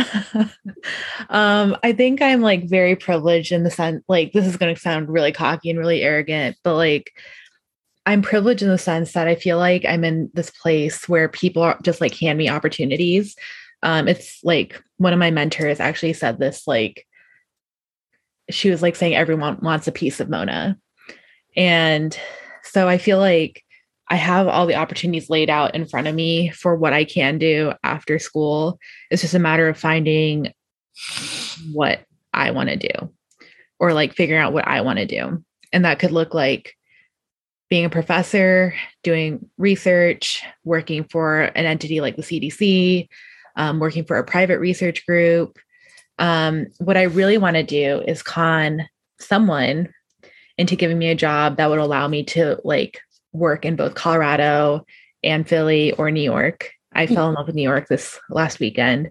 I think I'm, like, very privileged in the sense, like, this is going to sound really cocky and really arrogant, but, like, I'm privileged in the sense that I feel like I'm in this place where people are just, like, hand me opportunities. It's like one of my mentors actually said this, like, she was like saying everyone wants a piece of Mona. And so I feel like I have all the opportunities laid out in front of me for what I can do after school. It's just a matter of finding what I want to do, or, like, figuring out what I want to do. And that could look like being a professor, doing research, working for an entity like the CDC, working for a private research group. What I really want to do is con someone into giving me a job that would allow me to, like, work in both Colorado and Philly or New York. I fell in love with New York this last weekend.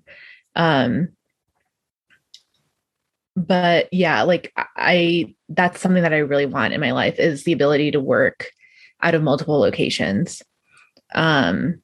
But yeah, like that's something that I really want in my life, is the ability to work out of multiple locations. And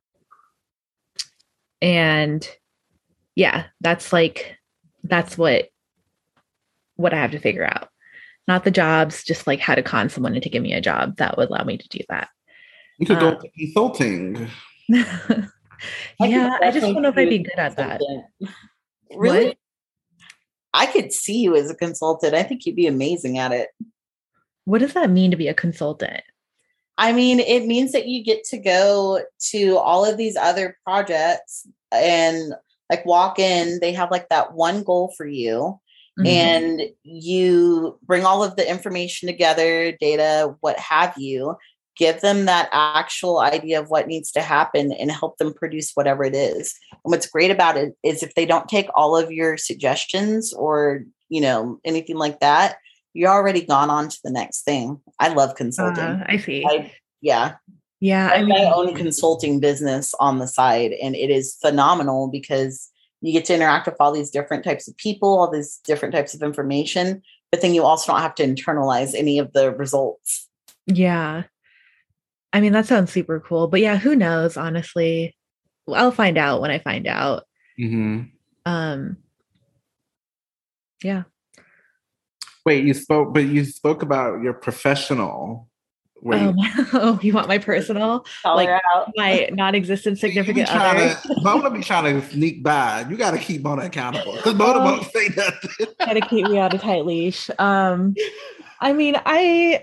yeah, that's what I have to figure out. Not the jobs, just like how to con someone into give me a job that would allow me to do that. You could go into consulting. Yeah, I just don't know if I'd be good at that. Really? What? I could see you as a consultant. I think you'd be amazing at it. What does that mean to be a consultant? I mean, it means that you get to go to all of these other projects and like walk in. They have like that one goal for you. Mm-hmm. And you bring all of the information together, data, what have you, give them that actual idea of what needs to happen and help them produce whatever it is. And what's great about it is if they don't take all of your suggestions or, anything like that, you're already gone on to the next thing. I love consulting. I see. Yeah. I mean, I own a consulting business on the side, and it is phenomenal because you get to interact with all these different types of people, all these different types of information, but then you also don't have to internalize any of the results. Yeah. I mean, that sounds super cool, but yeah, who knows? Honestly, I'll find out when I find out. Mm-hmm. Yeah. Wait, you spoke about your professional. Oh, you want my personal? Like my non-existent significant other? Mona be trying to sneak by. You got to keep Mona accountable because Mona won't say nothing. Got to keep me on a tight leash. I mean, I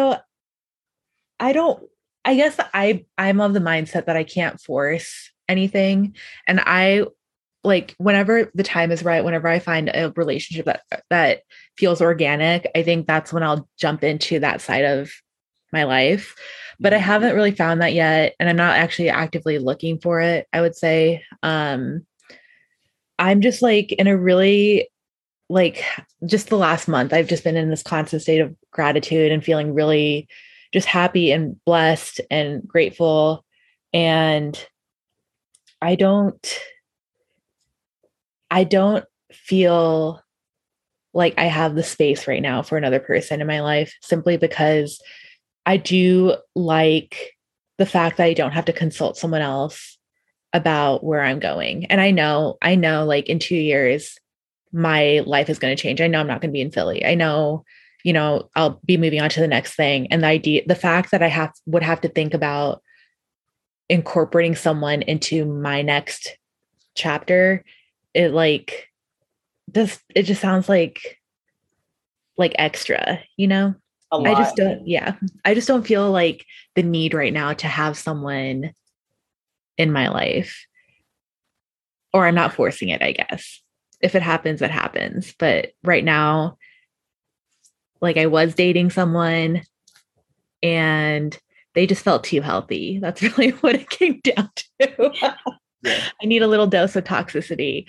guess I'm of the mindset that I can't force anything, and I like whenever the time is right, whenever I find a relationship that feels organic, I think that's when I'll jump into that side of my life. But I haven't really found that yet, and I'm not actually actively looking for it, I would say. I'm just like in a really just the last month, I've just been in this constant state of gratitude and feeling really just happy and blessed and grateful. And I don't feel like I have the space right now for another person in my life, simply because I do like the fact that I don't have to consult someone else about where I'm going. And I know like in 2 years, my life is going to change. I know I'm not going to be in Philly. I know, I'll be moving on to the next thing. And the fact that I would have to think about incorporating someone into my next chapter, it just sounds like extra, I just don't feel like the need right now to have someone in my life, or I'm not forcing it, I guess. If it happens, it happens. But right now, like I was dating someone and they just felt too healthy. That's really what it came down to. Yeah. I need a little dose of toxicity.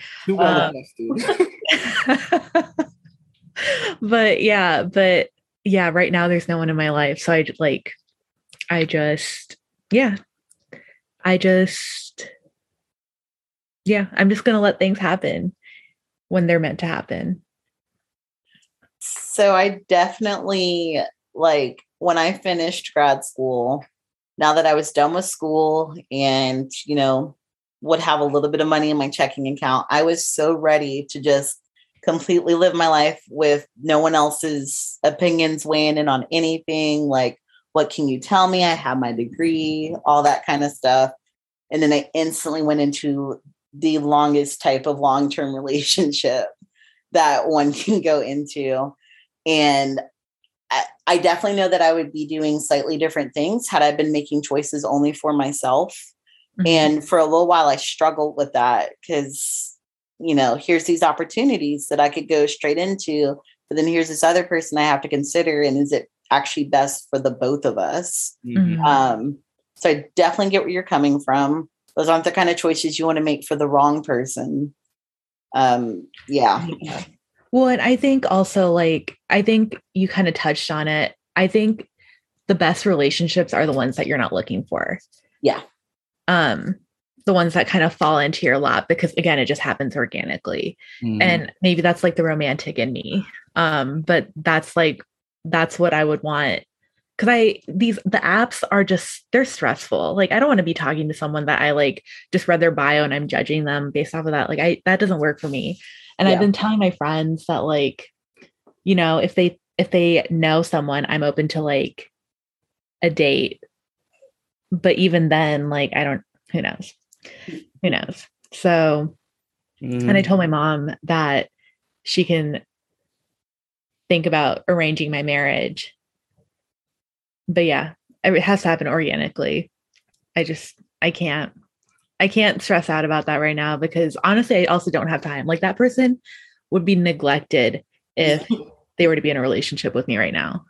But yeah, right now there's no one in my life. So I'm just going to let things happen when they're meant to happen. So I definitely, when I finished grad school, now that I was done with school and, would have a little bit of money in my checking account, I was so ready to just completely live my life with no one else's opinions weighing in on anything. Like, what can you tell me? I have my degree, all that kind of stuff. And then I instantly went into the longest type of long-term relationship that one can go into. And I definitely know that I would be doing slightly different things had I been making choices only for myself. Mm-hmm. And for a little while, I struggled with that because, here's these opportunities that I could go straight into, but then here's this other person I have to consider. And is it actually best for the both of us? Mm-hmm. So I definitely get where you're coming from. Those aren't the kind of choices you want to make for the wrong person. Yeah. Well, and I think also I think you kind of touched on it. I think the best relationships are the ones that you're not looking for. Yeah. The ones that kind of fall into your lap because again, it just happens organically. And maybe that's like the romantic in me. But that's what I would want. Cause the apps are just, they're stressful. Like, I don't want to be talking to someone that I like just read their bio and I'm judging them based off of that. Like that doesn't work for me. And I've been telling my friends that like, you know, if they know someone, I'm open to like a date. But even then, like, who knows? So, and I told my mom that she can think about arranging my marriage. But yeah, it has to happen organically. I can't stress out about that right now because honestly, I also don't have time. Like that person would be neglected if they were to be in a relationship with me right now.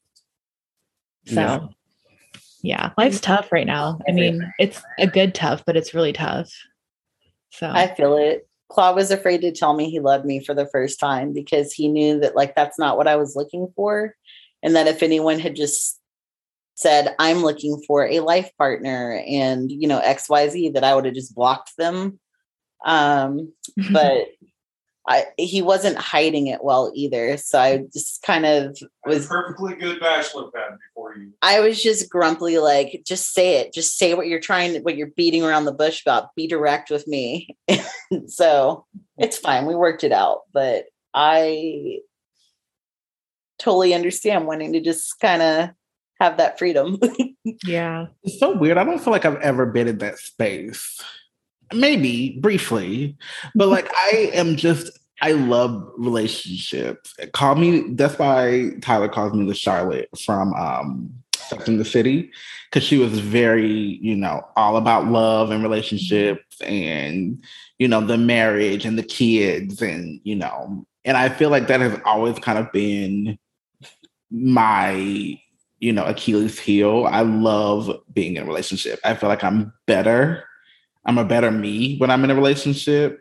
So yeah, life's tough right now. I mean, it's a good tough, but it's really tough. So I feel it. Claude was afraid to tell me he loved me for the first time because he knew that like that's not what I was looking for. And that if anyone had just said, I'm looking for a life partner and, you know, XYZ, that I would have just blocked them. But he wasn't hiding it well either. So I just kind of was a perfectly good bachelor pad before you. I was just grumpily like, just say it. Just say what you're beating around the bush about. Be direct with me. So it's fine. We worked it out. But I totally understand wanting to just kind of have that freedom. Yeah. It's so weird. I don't feel like I've ever been in that space. Maybe briefly, but like I love relationships. That's why Tyler calls me the Charlotte from Sex and the City, because she was very, you know, all about love and relationships and, you know, the marriage and the kids and, you know, and I feel like that has always kind of been my, you know, Achilles heel. I love being in a relationship. I feel like I'm a better me when I'm in a relationship.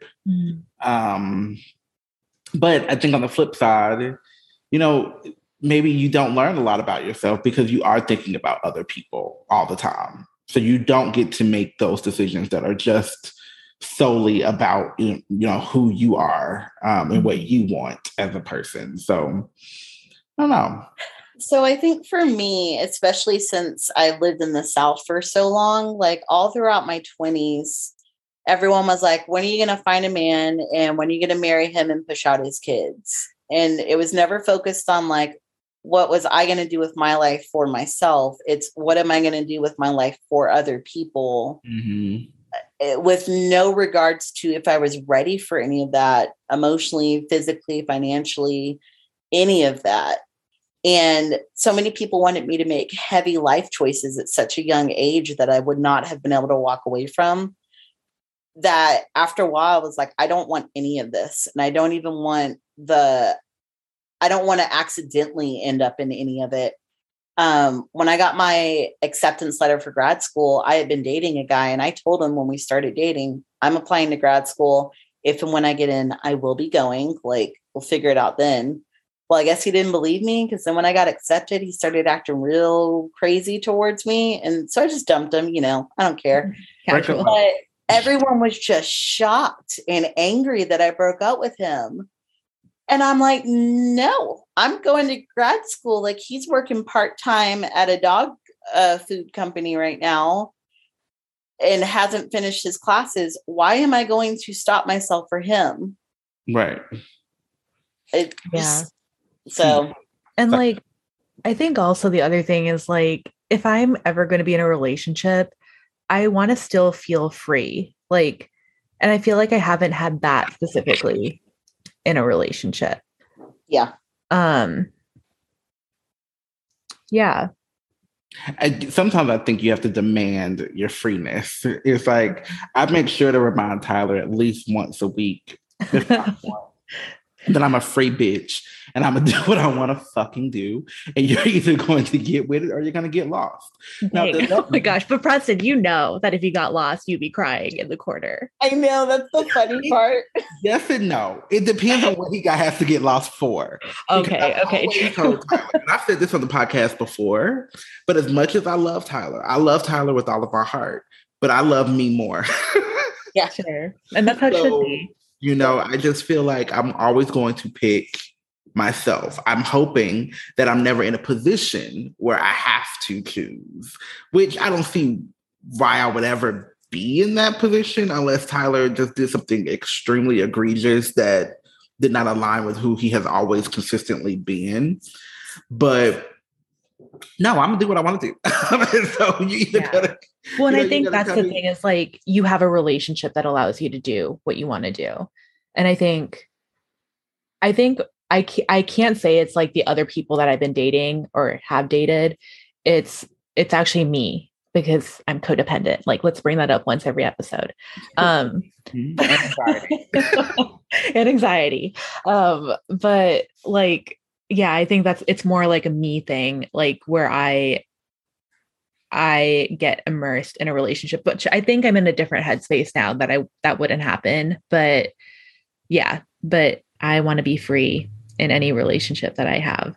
But I think on the flip side, you know, maybe you don't learn a lot about yourself because you are thinking about other people all the time. So you don't get to make those decisions that are just solely about, you know, who you are and what you want as a person. So I don't know. So I think for me, especially since I lived in the South for so long, like all throughout my 20s, everyone was like, when are you going to find a man and when are you going to marry him and push out his kids? And it was never focused on like, what was I going to do with my life for myself? It's what am I going to do with my life for other people? With no regards to if I was ready for any of that emotionally, physically, financially, any of that. And so many people wanted me to make heavy life choices at such a young age that I would not have been able to walk away from. That after a while I was like, I don't want any of this. And I don't even want I don't want to accidentally end up in any of it. When I got my acceptance letter for grad school, I had been dating a guy and I told him when we started dating, I'm applying to grad school. If and when I get in, I will be going. Like, we'll figure it out then. Well, I guess he didn't believe me because then when I got accepted, he started acting real crazy towards me. And so I just dumped him, you know, I don't care. Casual. But everyone was just shocked and angry that I broke up with him. And I'm like, no, I'm going to grad school. Like, he's working part-time at a dog food company right now and hasn't finished his classes. Why am I going to stop myself for him? Right. So, and like, I think also the other thing is like, if I'm ever going to be in a relationship, I want to still feel free. Like, and I feel like I haven't had that specifically in a relationship. Yeah. Yeah. Sometimes I think you have to demand your freeness. It's like, I make sure to remind Tyler at least once a week. that I'm a free bitch and I'm gonna do what I want to fucking do. And you're either going to get with it or you're going to get lost. Now, oh my gosh. But Preston, you know that if you got lost, you'd be crying in the corner. I know, that's the funny part. Yes and no. It depends on what has to get lost for. Okay. Tyler, and I've said this on the podcast before, but as much as I love Tyler with all of our heart, but I love me more. Yeah, sure. And that's how it should be. You know, I just feel like I'm always going to pick myself. I'm hoping that I'm never in a position where I have to choose, which I don't see why I would ever be in that position unless Tyler just did something extremely egregious that did not align with who he has always consistently been. But no, I'm gonna do what I want to do. So you either gotta. Well, and I think that's the thing is like you have a relationship that allows you to do what you want to do, and I think I can't say it's like the other people that I've been dating or have dated. It's actually me because I'm codependent. Like, let's bring that up once every episode. Anxiety. And anxiety. But like, yeah, I think it's more like a me thing, like where I get immersed in a relationship, but I think I'm in a different headspace now that wouldn't happen. But yeah, but I want to be free in any relationship that I have.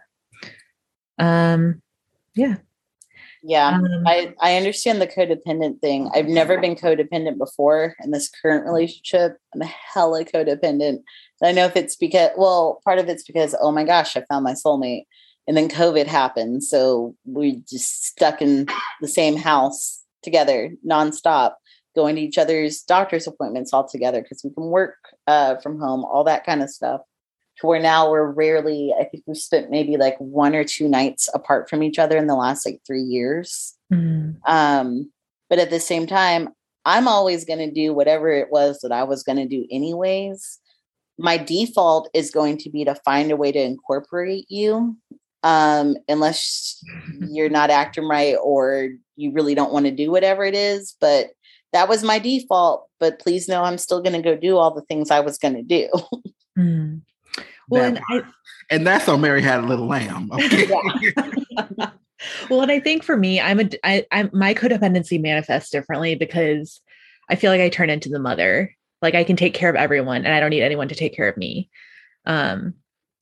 Yeah. Yeah, I understand the codependent thing. I've never been codependent before in this current relationship. I'm hella codependent. And I know if it's because, well, part of it's because, oh my gosh, I found my soulmate. And then COVID happened. So we just stuck in the same house together nonstop, going to each other's doctor's appointments all together because we can work from home, all that kind of stuff. To where now we're rarely, I think we've spent maybe like 1 or 2 nights apart from each other in the last like 3 years. Mm-hmm. But at the same time, I'm always going to do whatever it was that I was going to do anyways. My default is going to be to find a way to incorporate you, unless you're not acting right or you really don't want to do whatever it is. But that was my default. But please know I'm still going to go do all the things I was going to do. Mm. Well, and that's how Mary Had a Little Lamb. Okay. Yeah. Well, and I think for me, I'm my codependency manifests differently because I feel like I turn into the mother. Like I can take care of everyone and I don't need anyone to take care of me. And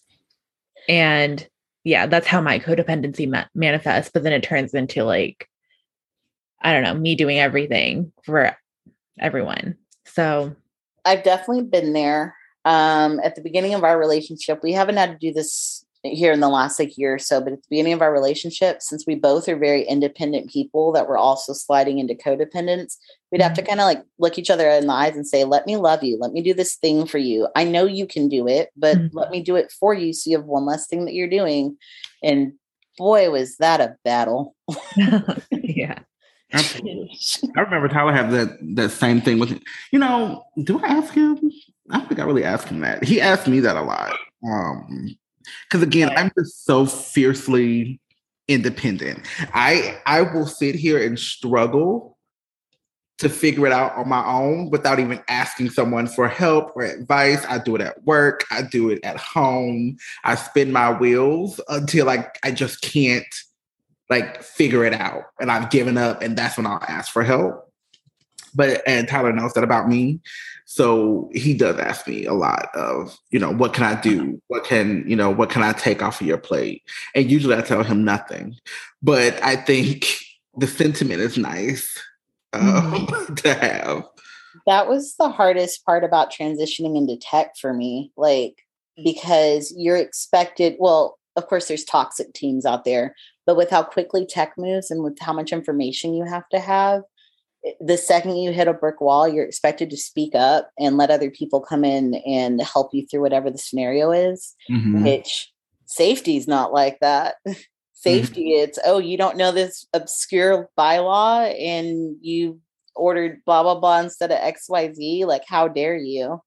yeah, that's how my codependency manifests. But then it turns into like, I don't know, me doing everything for everyone. So I've definitely been there. At the beginning of our relationship, we haven't had to do this here in the last like year or so, but at the beginning of our relationship, since we both are very independent people that were also sliding into codependence, we'd have to kind of like look each other in the eyes and say, let me love you. Let me do this thing for you. I know you can do it, but let me do it for you. So you have one less thing that you're doing. And boy, was that a battle. Yeah. Absolutely. I remember Tyler had that same thing with, you know, do I ask him? I don't think I really asked him that. He asked me that a lot. Because again, I'm just so fiercely independent. I will sit here and struggle to figure it out on my own without even asking someone for help or advice. I do it at work. I do it at home. I spin my wheels until I just can't like figure it out. And I've given up, and that's when I'll ask for help. And Tyler knows that about me. So he does ask me a lot of, you know, what can I do? What can I take off of your plate? And usually I tell him nothing. But I think the sentiment is nice to have. That was the hardest part about transitioning into tech for me. Like, because you're expected, well, of course there's toxic teams out there, but with how quickly tech moves and with how much information you have to have, the second you hit a brick wall, you're expected to speak up and let other people come in and help you through whatever the scenario is, which safety is not like that. Safety, it's, oh, you don't know this obscure bylaw and you ordered blah, blah, blah instead of XYZ. Like, how dare you?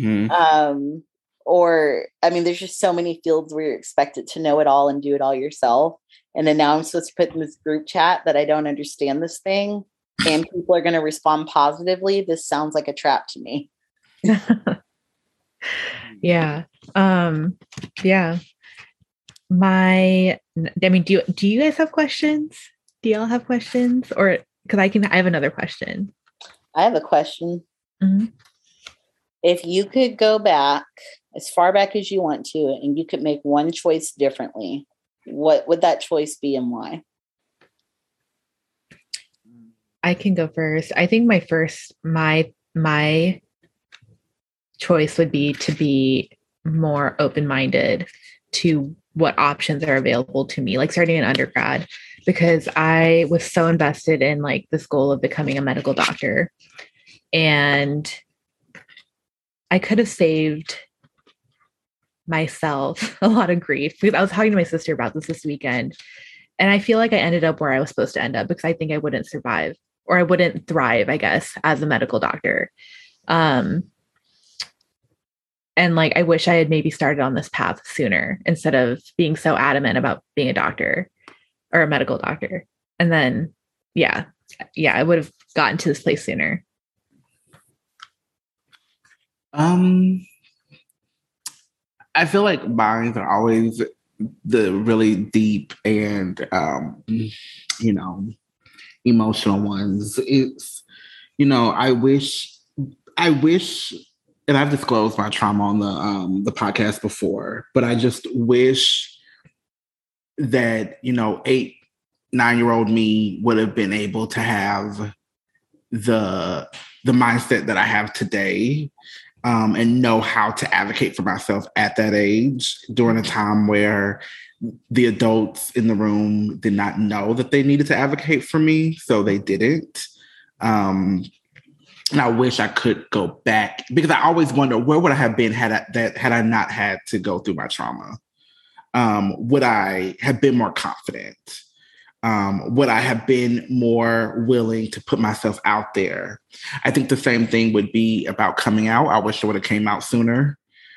Or, I mean, there's just so many fields where you're expected to know it all and do it all yourself. And then now I'm supposed to put in this group chat that I don't understand this thing. And people are going to respond positively. This sounds like a trap to me. Yeah. Yeah. Do you guys have questions? Do y'all have questions? Or because I have another question. I have a question. Mm-hmm. If you could go back as far back as you want to, and you could make one choice differently, what would that choice be and why? I can go first. I think my choice would be to be more open-minded to what options are available to me, like starting an undergrad, because I was so invested in like this goal of becoming a medical doctor. And I could have saved myself a lot of grief, because I was talking to my sister about this weekend. And I feel like I ended up where I was supposed to end up, because I think I wouldn't survive, or I wouldn't thrive, I guess, as a medical doctor. And like, I wish I had maybe started on this path sooner instead of being so adamant about being a doctor or a medical doctor. And then, yeah, I would have gotten to this place sooner. I feel like mine are always the really deep and, emotional ones. It's, I wish, and I've disclosed my trauma on the podcast before, but I just wish that, 8-9-year-old me would have been able to have the mindset that I have today, and know how to advocate for myself at that age during a time where the adults in the room did not know that they needed to advocate for me, so they didn't. And I wish I could go back, because I always wonder, where would I have been had I not had to go through my trauma? Would I have been more confident? Would I have been more willing to put myself out there? I think the same thing would be about coming out. I wish I would have came out sooner.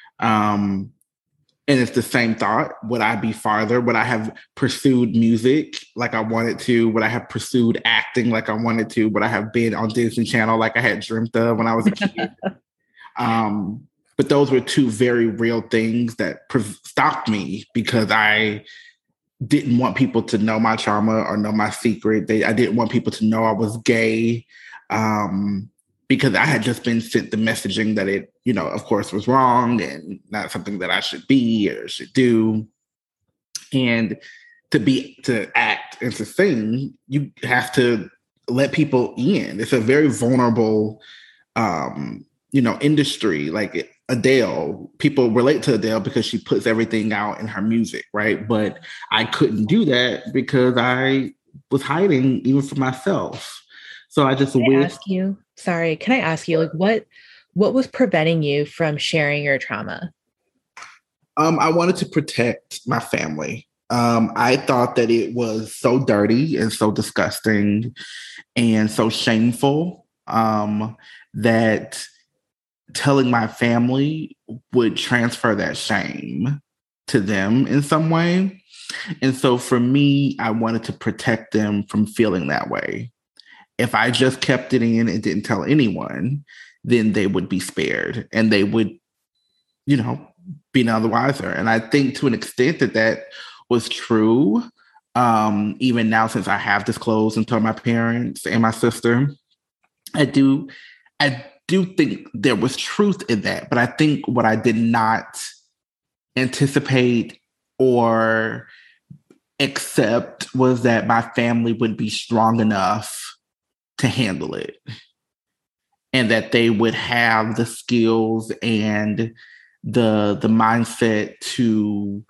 And it's the same thought. Would I be farther? Would I have pursued music like I wanted to? Would I have pursued acting like I wanted to? Would I have been on Disney Channel like I had dreamt of when I was a kid? But those were two very real things that stopped me, because I didn't want people to know my trauma or know my secret. I didn't want people to know I was gay, because I had just been sent the messaging that it, of course, was wrong and not something that I should be or should do. And to act and to sing, you have to let people in. It's a very vulnerable, industry. Like Adele, people relate to Adele because she puts everything out in her music, right? But I couldn't do that because I was hiding even from myself. So I just wish. Can I ask you, like, what was preventing you from sharing your trauma? I wanted to protect my family. I thought that it was so dirty and so disgusting and so shameful, that telling my family would transfer that shame to them in some way. And so for me, I wanted to protect them from feeling that way. If I just kept it in and didn't tell anyone, then they would be spared and they would, be none the wiser. And I think to an extent that was true. Even now, since I have disclosed and told my parents and my sister, I do think there was truth in that. But I think what I did not anticipate or accept was that my family would be strong enough to handle it, and that they would have the skills and the mindset to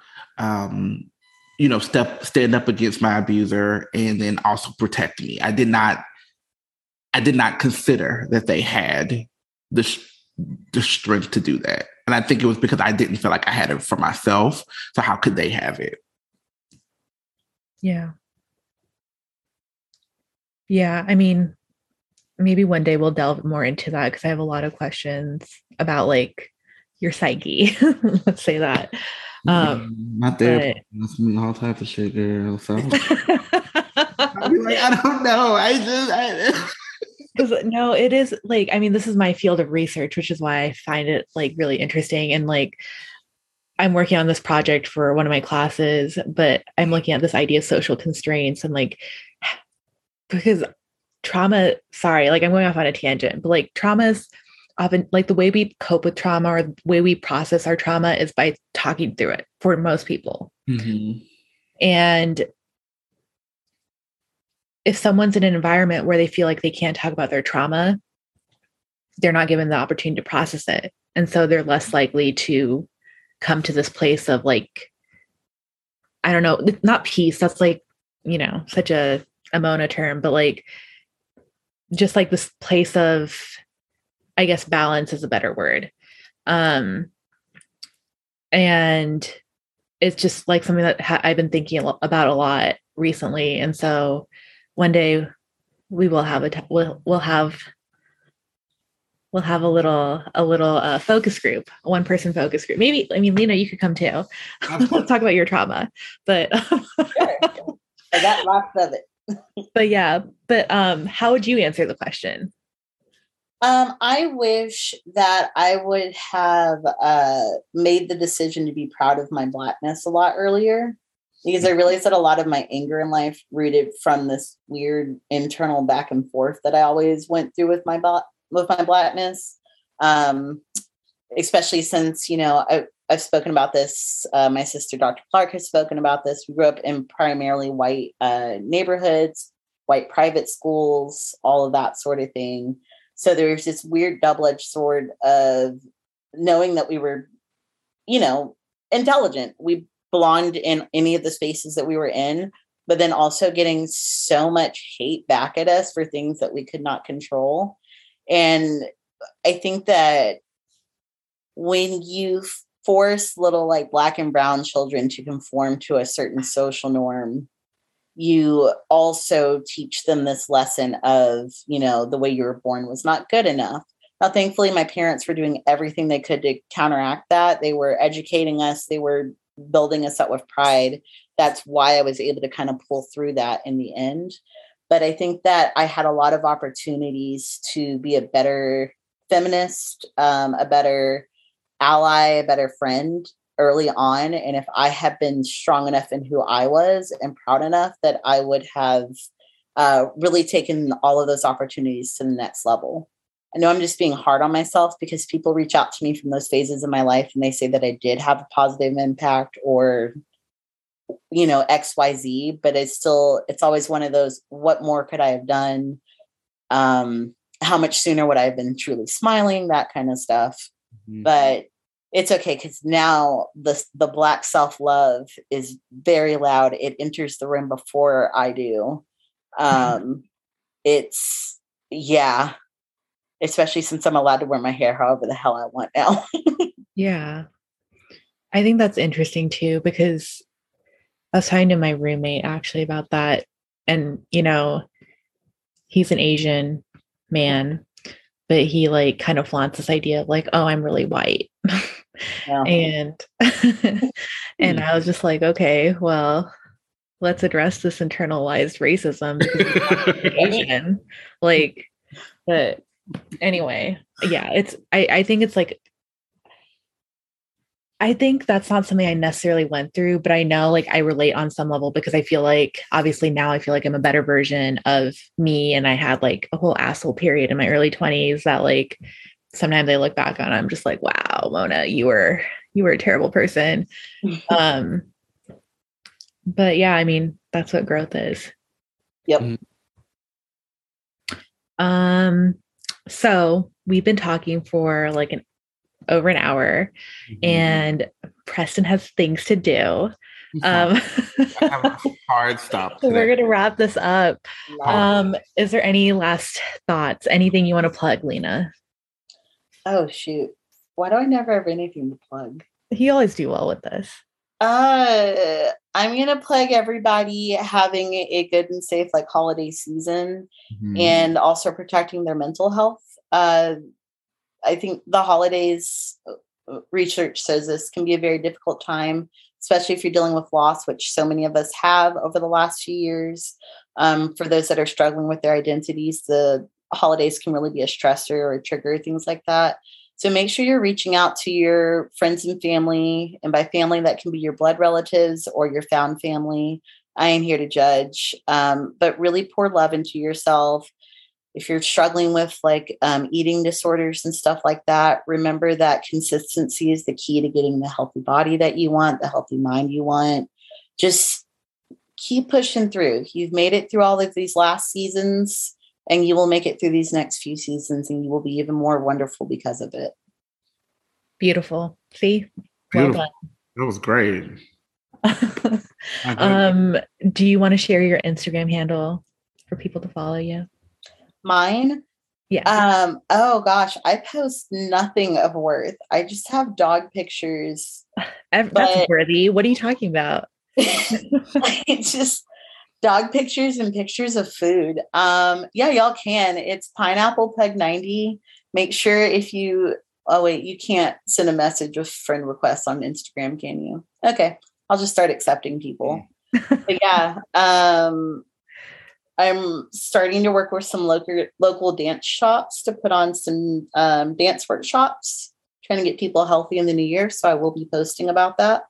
stand up against my abuser and then also protect me. I did not consider that they had the strength to do that. And I think it was because I didn't feel like I had it for myself. So how could they have it? Yeah. Yeah. I mean, maybe one day we'll delve more into that, because I have a lot of questions about like your psyche. Let's say that. My therapist asks me all type of shit, girl. So I'll be like, I don't know. Because no, it is like, I mean, this is my field of research, which is why I find it like really interesting. And like, I'm working on this project for one of my classes, but I'm looking at this idea of social constraints and like, because trauma, sorry, like I'm going off on a tangent, but like trauma is often like the way we cope with trauma or the way we process our trauma is by talking through it for most people. Mm-hmm. And if someone's in an environment where they feel like they can't talk about their trauma, they're not given the opportunity to process it. And so they're less likely to come to this place of like, I don't know, not peace. That's like, you know, such a Mona term, but like just like this place of, I guess balance is a better word. And it's just like something that I've been thinking about a lot recently. And so one day we will have we'll have a little focus group, a 1-person focus group. Maybe, I mean, Lena, you could come too. Let's talk about your trauma, but Sure. I got lots of it. But yeah, but how would you answer the question? I wish that I would have made the decision to be proud of my Blackness a lot earlier, because I realized that a lot of my anger in life rooted from this weird internal back and forth that I always went through with my Blackness. Especially since, you know, I've spoken about this. My sister, Dr. Clark, has spoken about this. We grew up in primarily white neighborhoods, white private schools, all of that sort of thing. So there was this weird double-edged sword of knowing that we were, you know, intelligent. We belonged in any of the spaces that we were in, but then also getting so much hate back at us for things that we could not control. And I think that when you force little like Black and brown children to conform to a certain social norm, you also teach them this lesson of, you know, the way you were born was not good enough. Now, thankfully, my parents were doing everything they could to counteract that. They were educating us. They were building us up with pride. That's why I was able to kind of pull through that in the end. But I think that I had a lot of opportunities to be a better feminist, a better ally, a better friend early on. And if I had been strong enough in who I was and proud enough, that I would have really taken all of those opportunities to the next level. I know I'm just being hard on myself because people reach out to me from those phases of my life and they say that I did have a positive impact or, you know, XYZ, but it's always one of those, what more could I have done? How much sooner would I have been truly smiling? That kind of stuff. Mm-hmm. But it's okay, because now the Black self-love is very loud. It enters the room before I do. It's, yeah, especially since I'm allowed to wear my hair however the hell I want now. Yeah. I think that's interesting too, because I was talking to my roommate actually about that. And, you know, he's an Asian man, but he like kind of flaunts this idea of like, oh, I'm really white. Yeah. And I was just like, okay, well, let's address this internalized racism because Asian. Like, but anyway, yeah, I think it's like, I think that's not something I necessarily went through, but I know like I relate on some level because I feel like obviously now I feel like I'm a better version of me. And I had like a whole asshole period in my early 20s that like sometimes I look back on, I'm just like, wow, Mona, you were a terrible person. But yeah, I mean, that's what growth is. Yep. So we've been talking for like over an hour, and Preston has things to do. I have a hard stop. So we're gonna wrap this up. Is there any last thoughts? Anything you want to plug, Lena? Oh shoot. Why do I never have anything to plug? You always do well with this. I'm gonna plug everybody having a good and safe like holiday season, and also protecting their mental health. I think the holidays, research says this can be a very difficult time, especially if you're dealing with loss, which so many of us have over the last few years. For those that are struggling with their identities, the holidays can really be a stressor or a trigger, things like that. So make sure you're reaching out to your friends and family. And by family, that can be your blood relatives or your found family. I ain't here to judge, but really pour love into yourself. If you're struggling with like eating disorders and stuff like that, remember that consistency is the key to getting the healthy body that you want, the healthy mind you want. Just keep pushing through. You've made it through all of these last seasons, and you will make it through these next few seasons, and you will be even more wonderful because of it. Beautiful. See? Beautiful. Well That was great. done. Do you want to share your Instagram handle for people to follow you? Mine? Yeah. Oh gosh, I post nothing of worth. I just have dog pictures. That's worthy. What are you talking about? It's just dog pictures and pictures of food. Yeah, y'all can. It's Pineapple Pug 90. Make sure you can't send a message with friend requests on Instagram, can you? Okay. I'll just start accepting people. But yeah, I'm starting to work with some local dance shops to put on some dance workshops, trying to get people healthy in the new year. So I will be posting about that.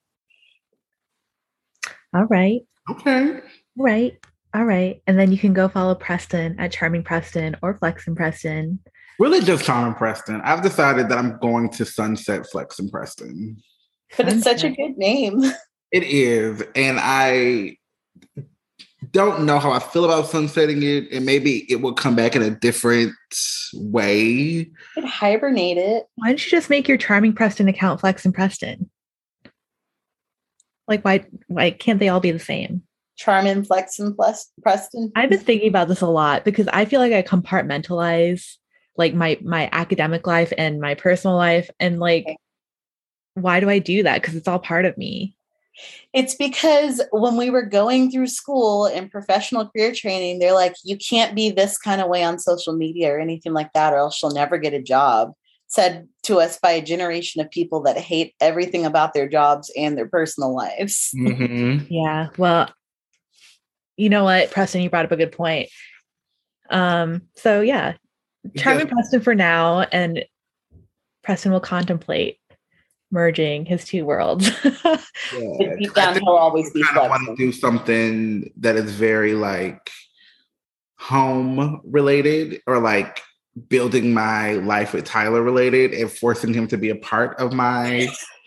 All right. Okay. All right. And then you can go follow Preston at Charming Preston or Flexin Preston. Really just Charming Preston. I've decided that I'm going to sunset Flexin Preston. But it's such a good name. It is. And I don't know how I feel about sunsetting it. And maybe it will come back in a different way. You could hibernate it. Why don't you just make your Charming Preston account Flexin Preston? Like, why can't they all be the same? Charmin, Flexin, Preston. I've been thinking about this a lot because I feel like I compartmentalize like my academic life and my personal life. And like, why do I do that? Because it's all part of me. It's because when we were going through school and professional career training, they're like, you can't be this kind of way on social media or anything like that, or else you'll never get a job. Said to us by a generation of people that hate everything about their jobs and their personal lives. Mm-hmm. Yeah. Well, you know what, Preston, you brought up a good point. So yeah, Charming Preston for now, and Preston will contemplate merging his two worlds. Yeah. Deep down, he'll always be I want to do something that is very like home related or like building my life with Tyler related and forcing him to be a part of my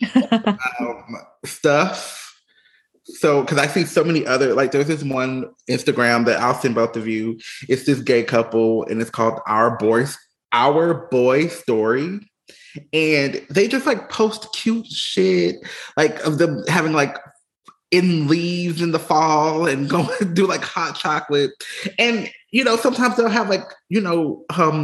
stuff. So, because I see so many other, like there's this one Instagram that I'll send both of you. It's this gay couple and it's called Our Boy Story. And they just like post cute shit, like of them having like in leaves in the fall and go do like hot chocolate. And, you know, sometimes they'll have like, you know,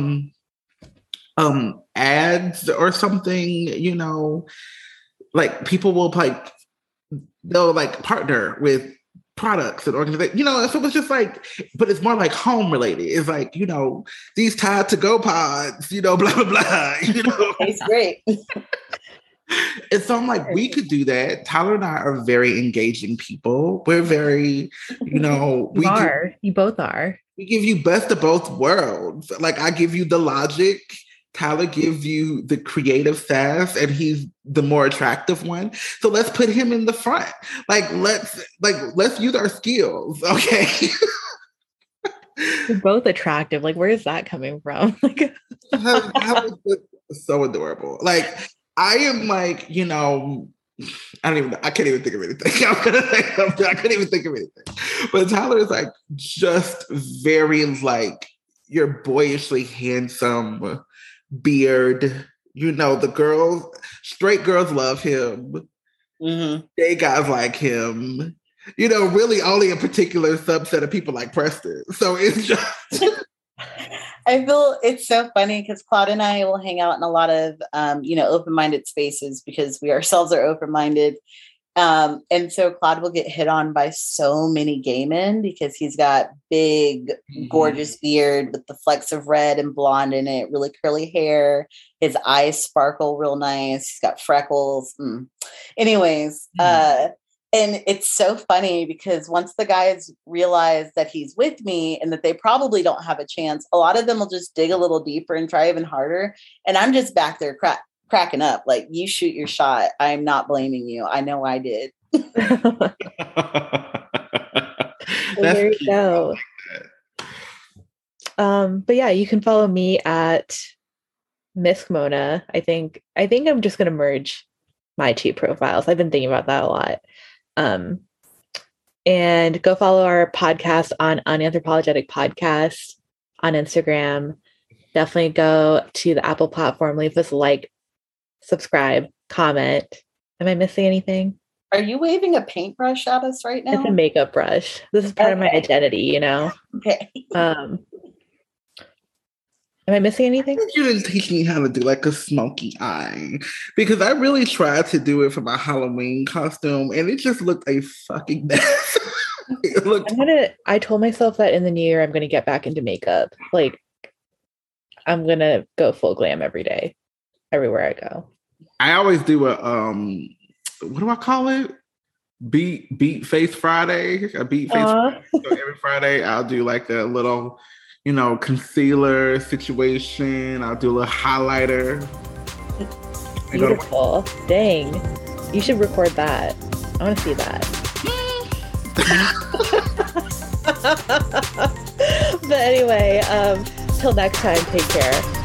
ads or something, you know, like people will like, they'll like partner with products and organizations, you know, so it was just like, but it's more like home related. It's like, you know, these Tide to Go pods, you know, blah, blah, blah, you know. It's great. And so I'm like, we could do that. Tyler and I are very engaging people. We're very, you know, you both are. We give you best of both worlds. Like I give you the logic, Tyler gives you the creative sass, and he's the more attractive one. So let's put him in the front. Let's use our skills. Okay. You're both attractive. Like, where is that coming from? Like, that was so adorable. Like, I am like, you know, I can't even think of anything. I couldn't even think of anything. But Tyler is like just very like you're boyishly handsome, beard. You know, straight girls love him. Mm-hmm. Gay guys like him. You know, really only a particular subset of people like Preston. So it's just... I feel it's so funny because Claude and I will hang out in a lot of, open-minded spaces because we ourselves are open-minded. And so Claude will get hit on by so many gay men because he's got big, gorgeous beard with the flecks of red and blonde in it, really curly hair. His eyes sparkle real nice. He's got freckles. Anyways, And it's so funny because once the guys realize that he's with me and that they probably don't have a chance, a lot of them will just dig a little deeper and try even harder. And I'm just back there cracking up. Like, you shoot your shot. I'm not blaming you. I know I did. There you go. But yeah, you can follow me at Miss Mona. I think I'm just going to merge my two profiles. I've been thinking about that a lot. And go follow our podcast on Unanthropologetic Podcast on Instagram. Definitely go to the Apple platform, leave us a like, subscribe, comment. Am I missing anything? Are you waving a paintbrush at us right now? It's a makeup brush. This is part of my identity, you know? Okay. Am I missing anything? You didn't teach me how to do like a smoky eye, because I really tried to do it for my Halloween costume and it just looked a fucking mess. I told myself that in the new year I'm gonna get back into makeup. Like, I'm gonna go full glam every day, everywhere I go. I always do a what do I call it? Beat face Friday. A beat face Friday. So every Friday I'll do like a little, concealer situation. I'll do a little highlighter. Beautiful. Dang. You should record that. I want to see that. But anyway, till next time, take care.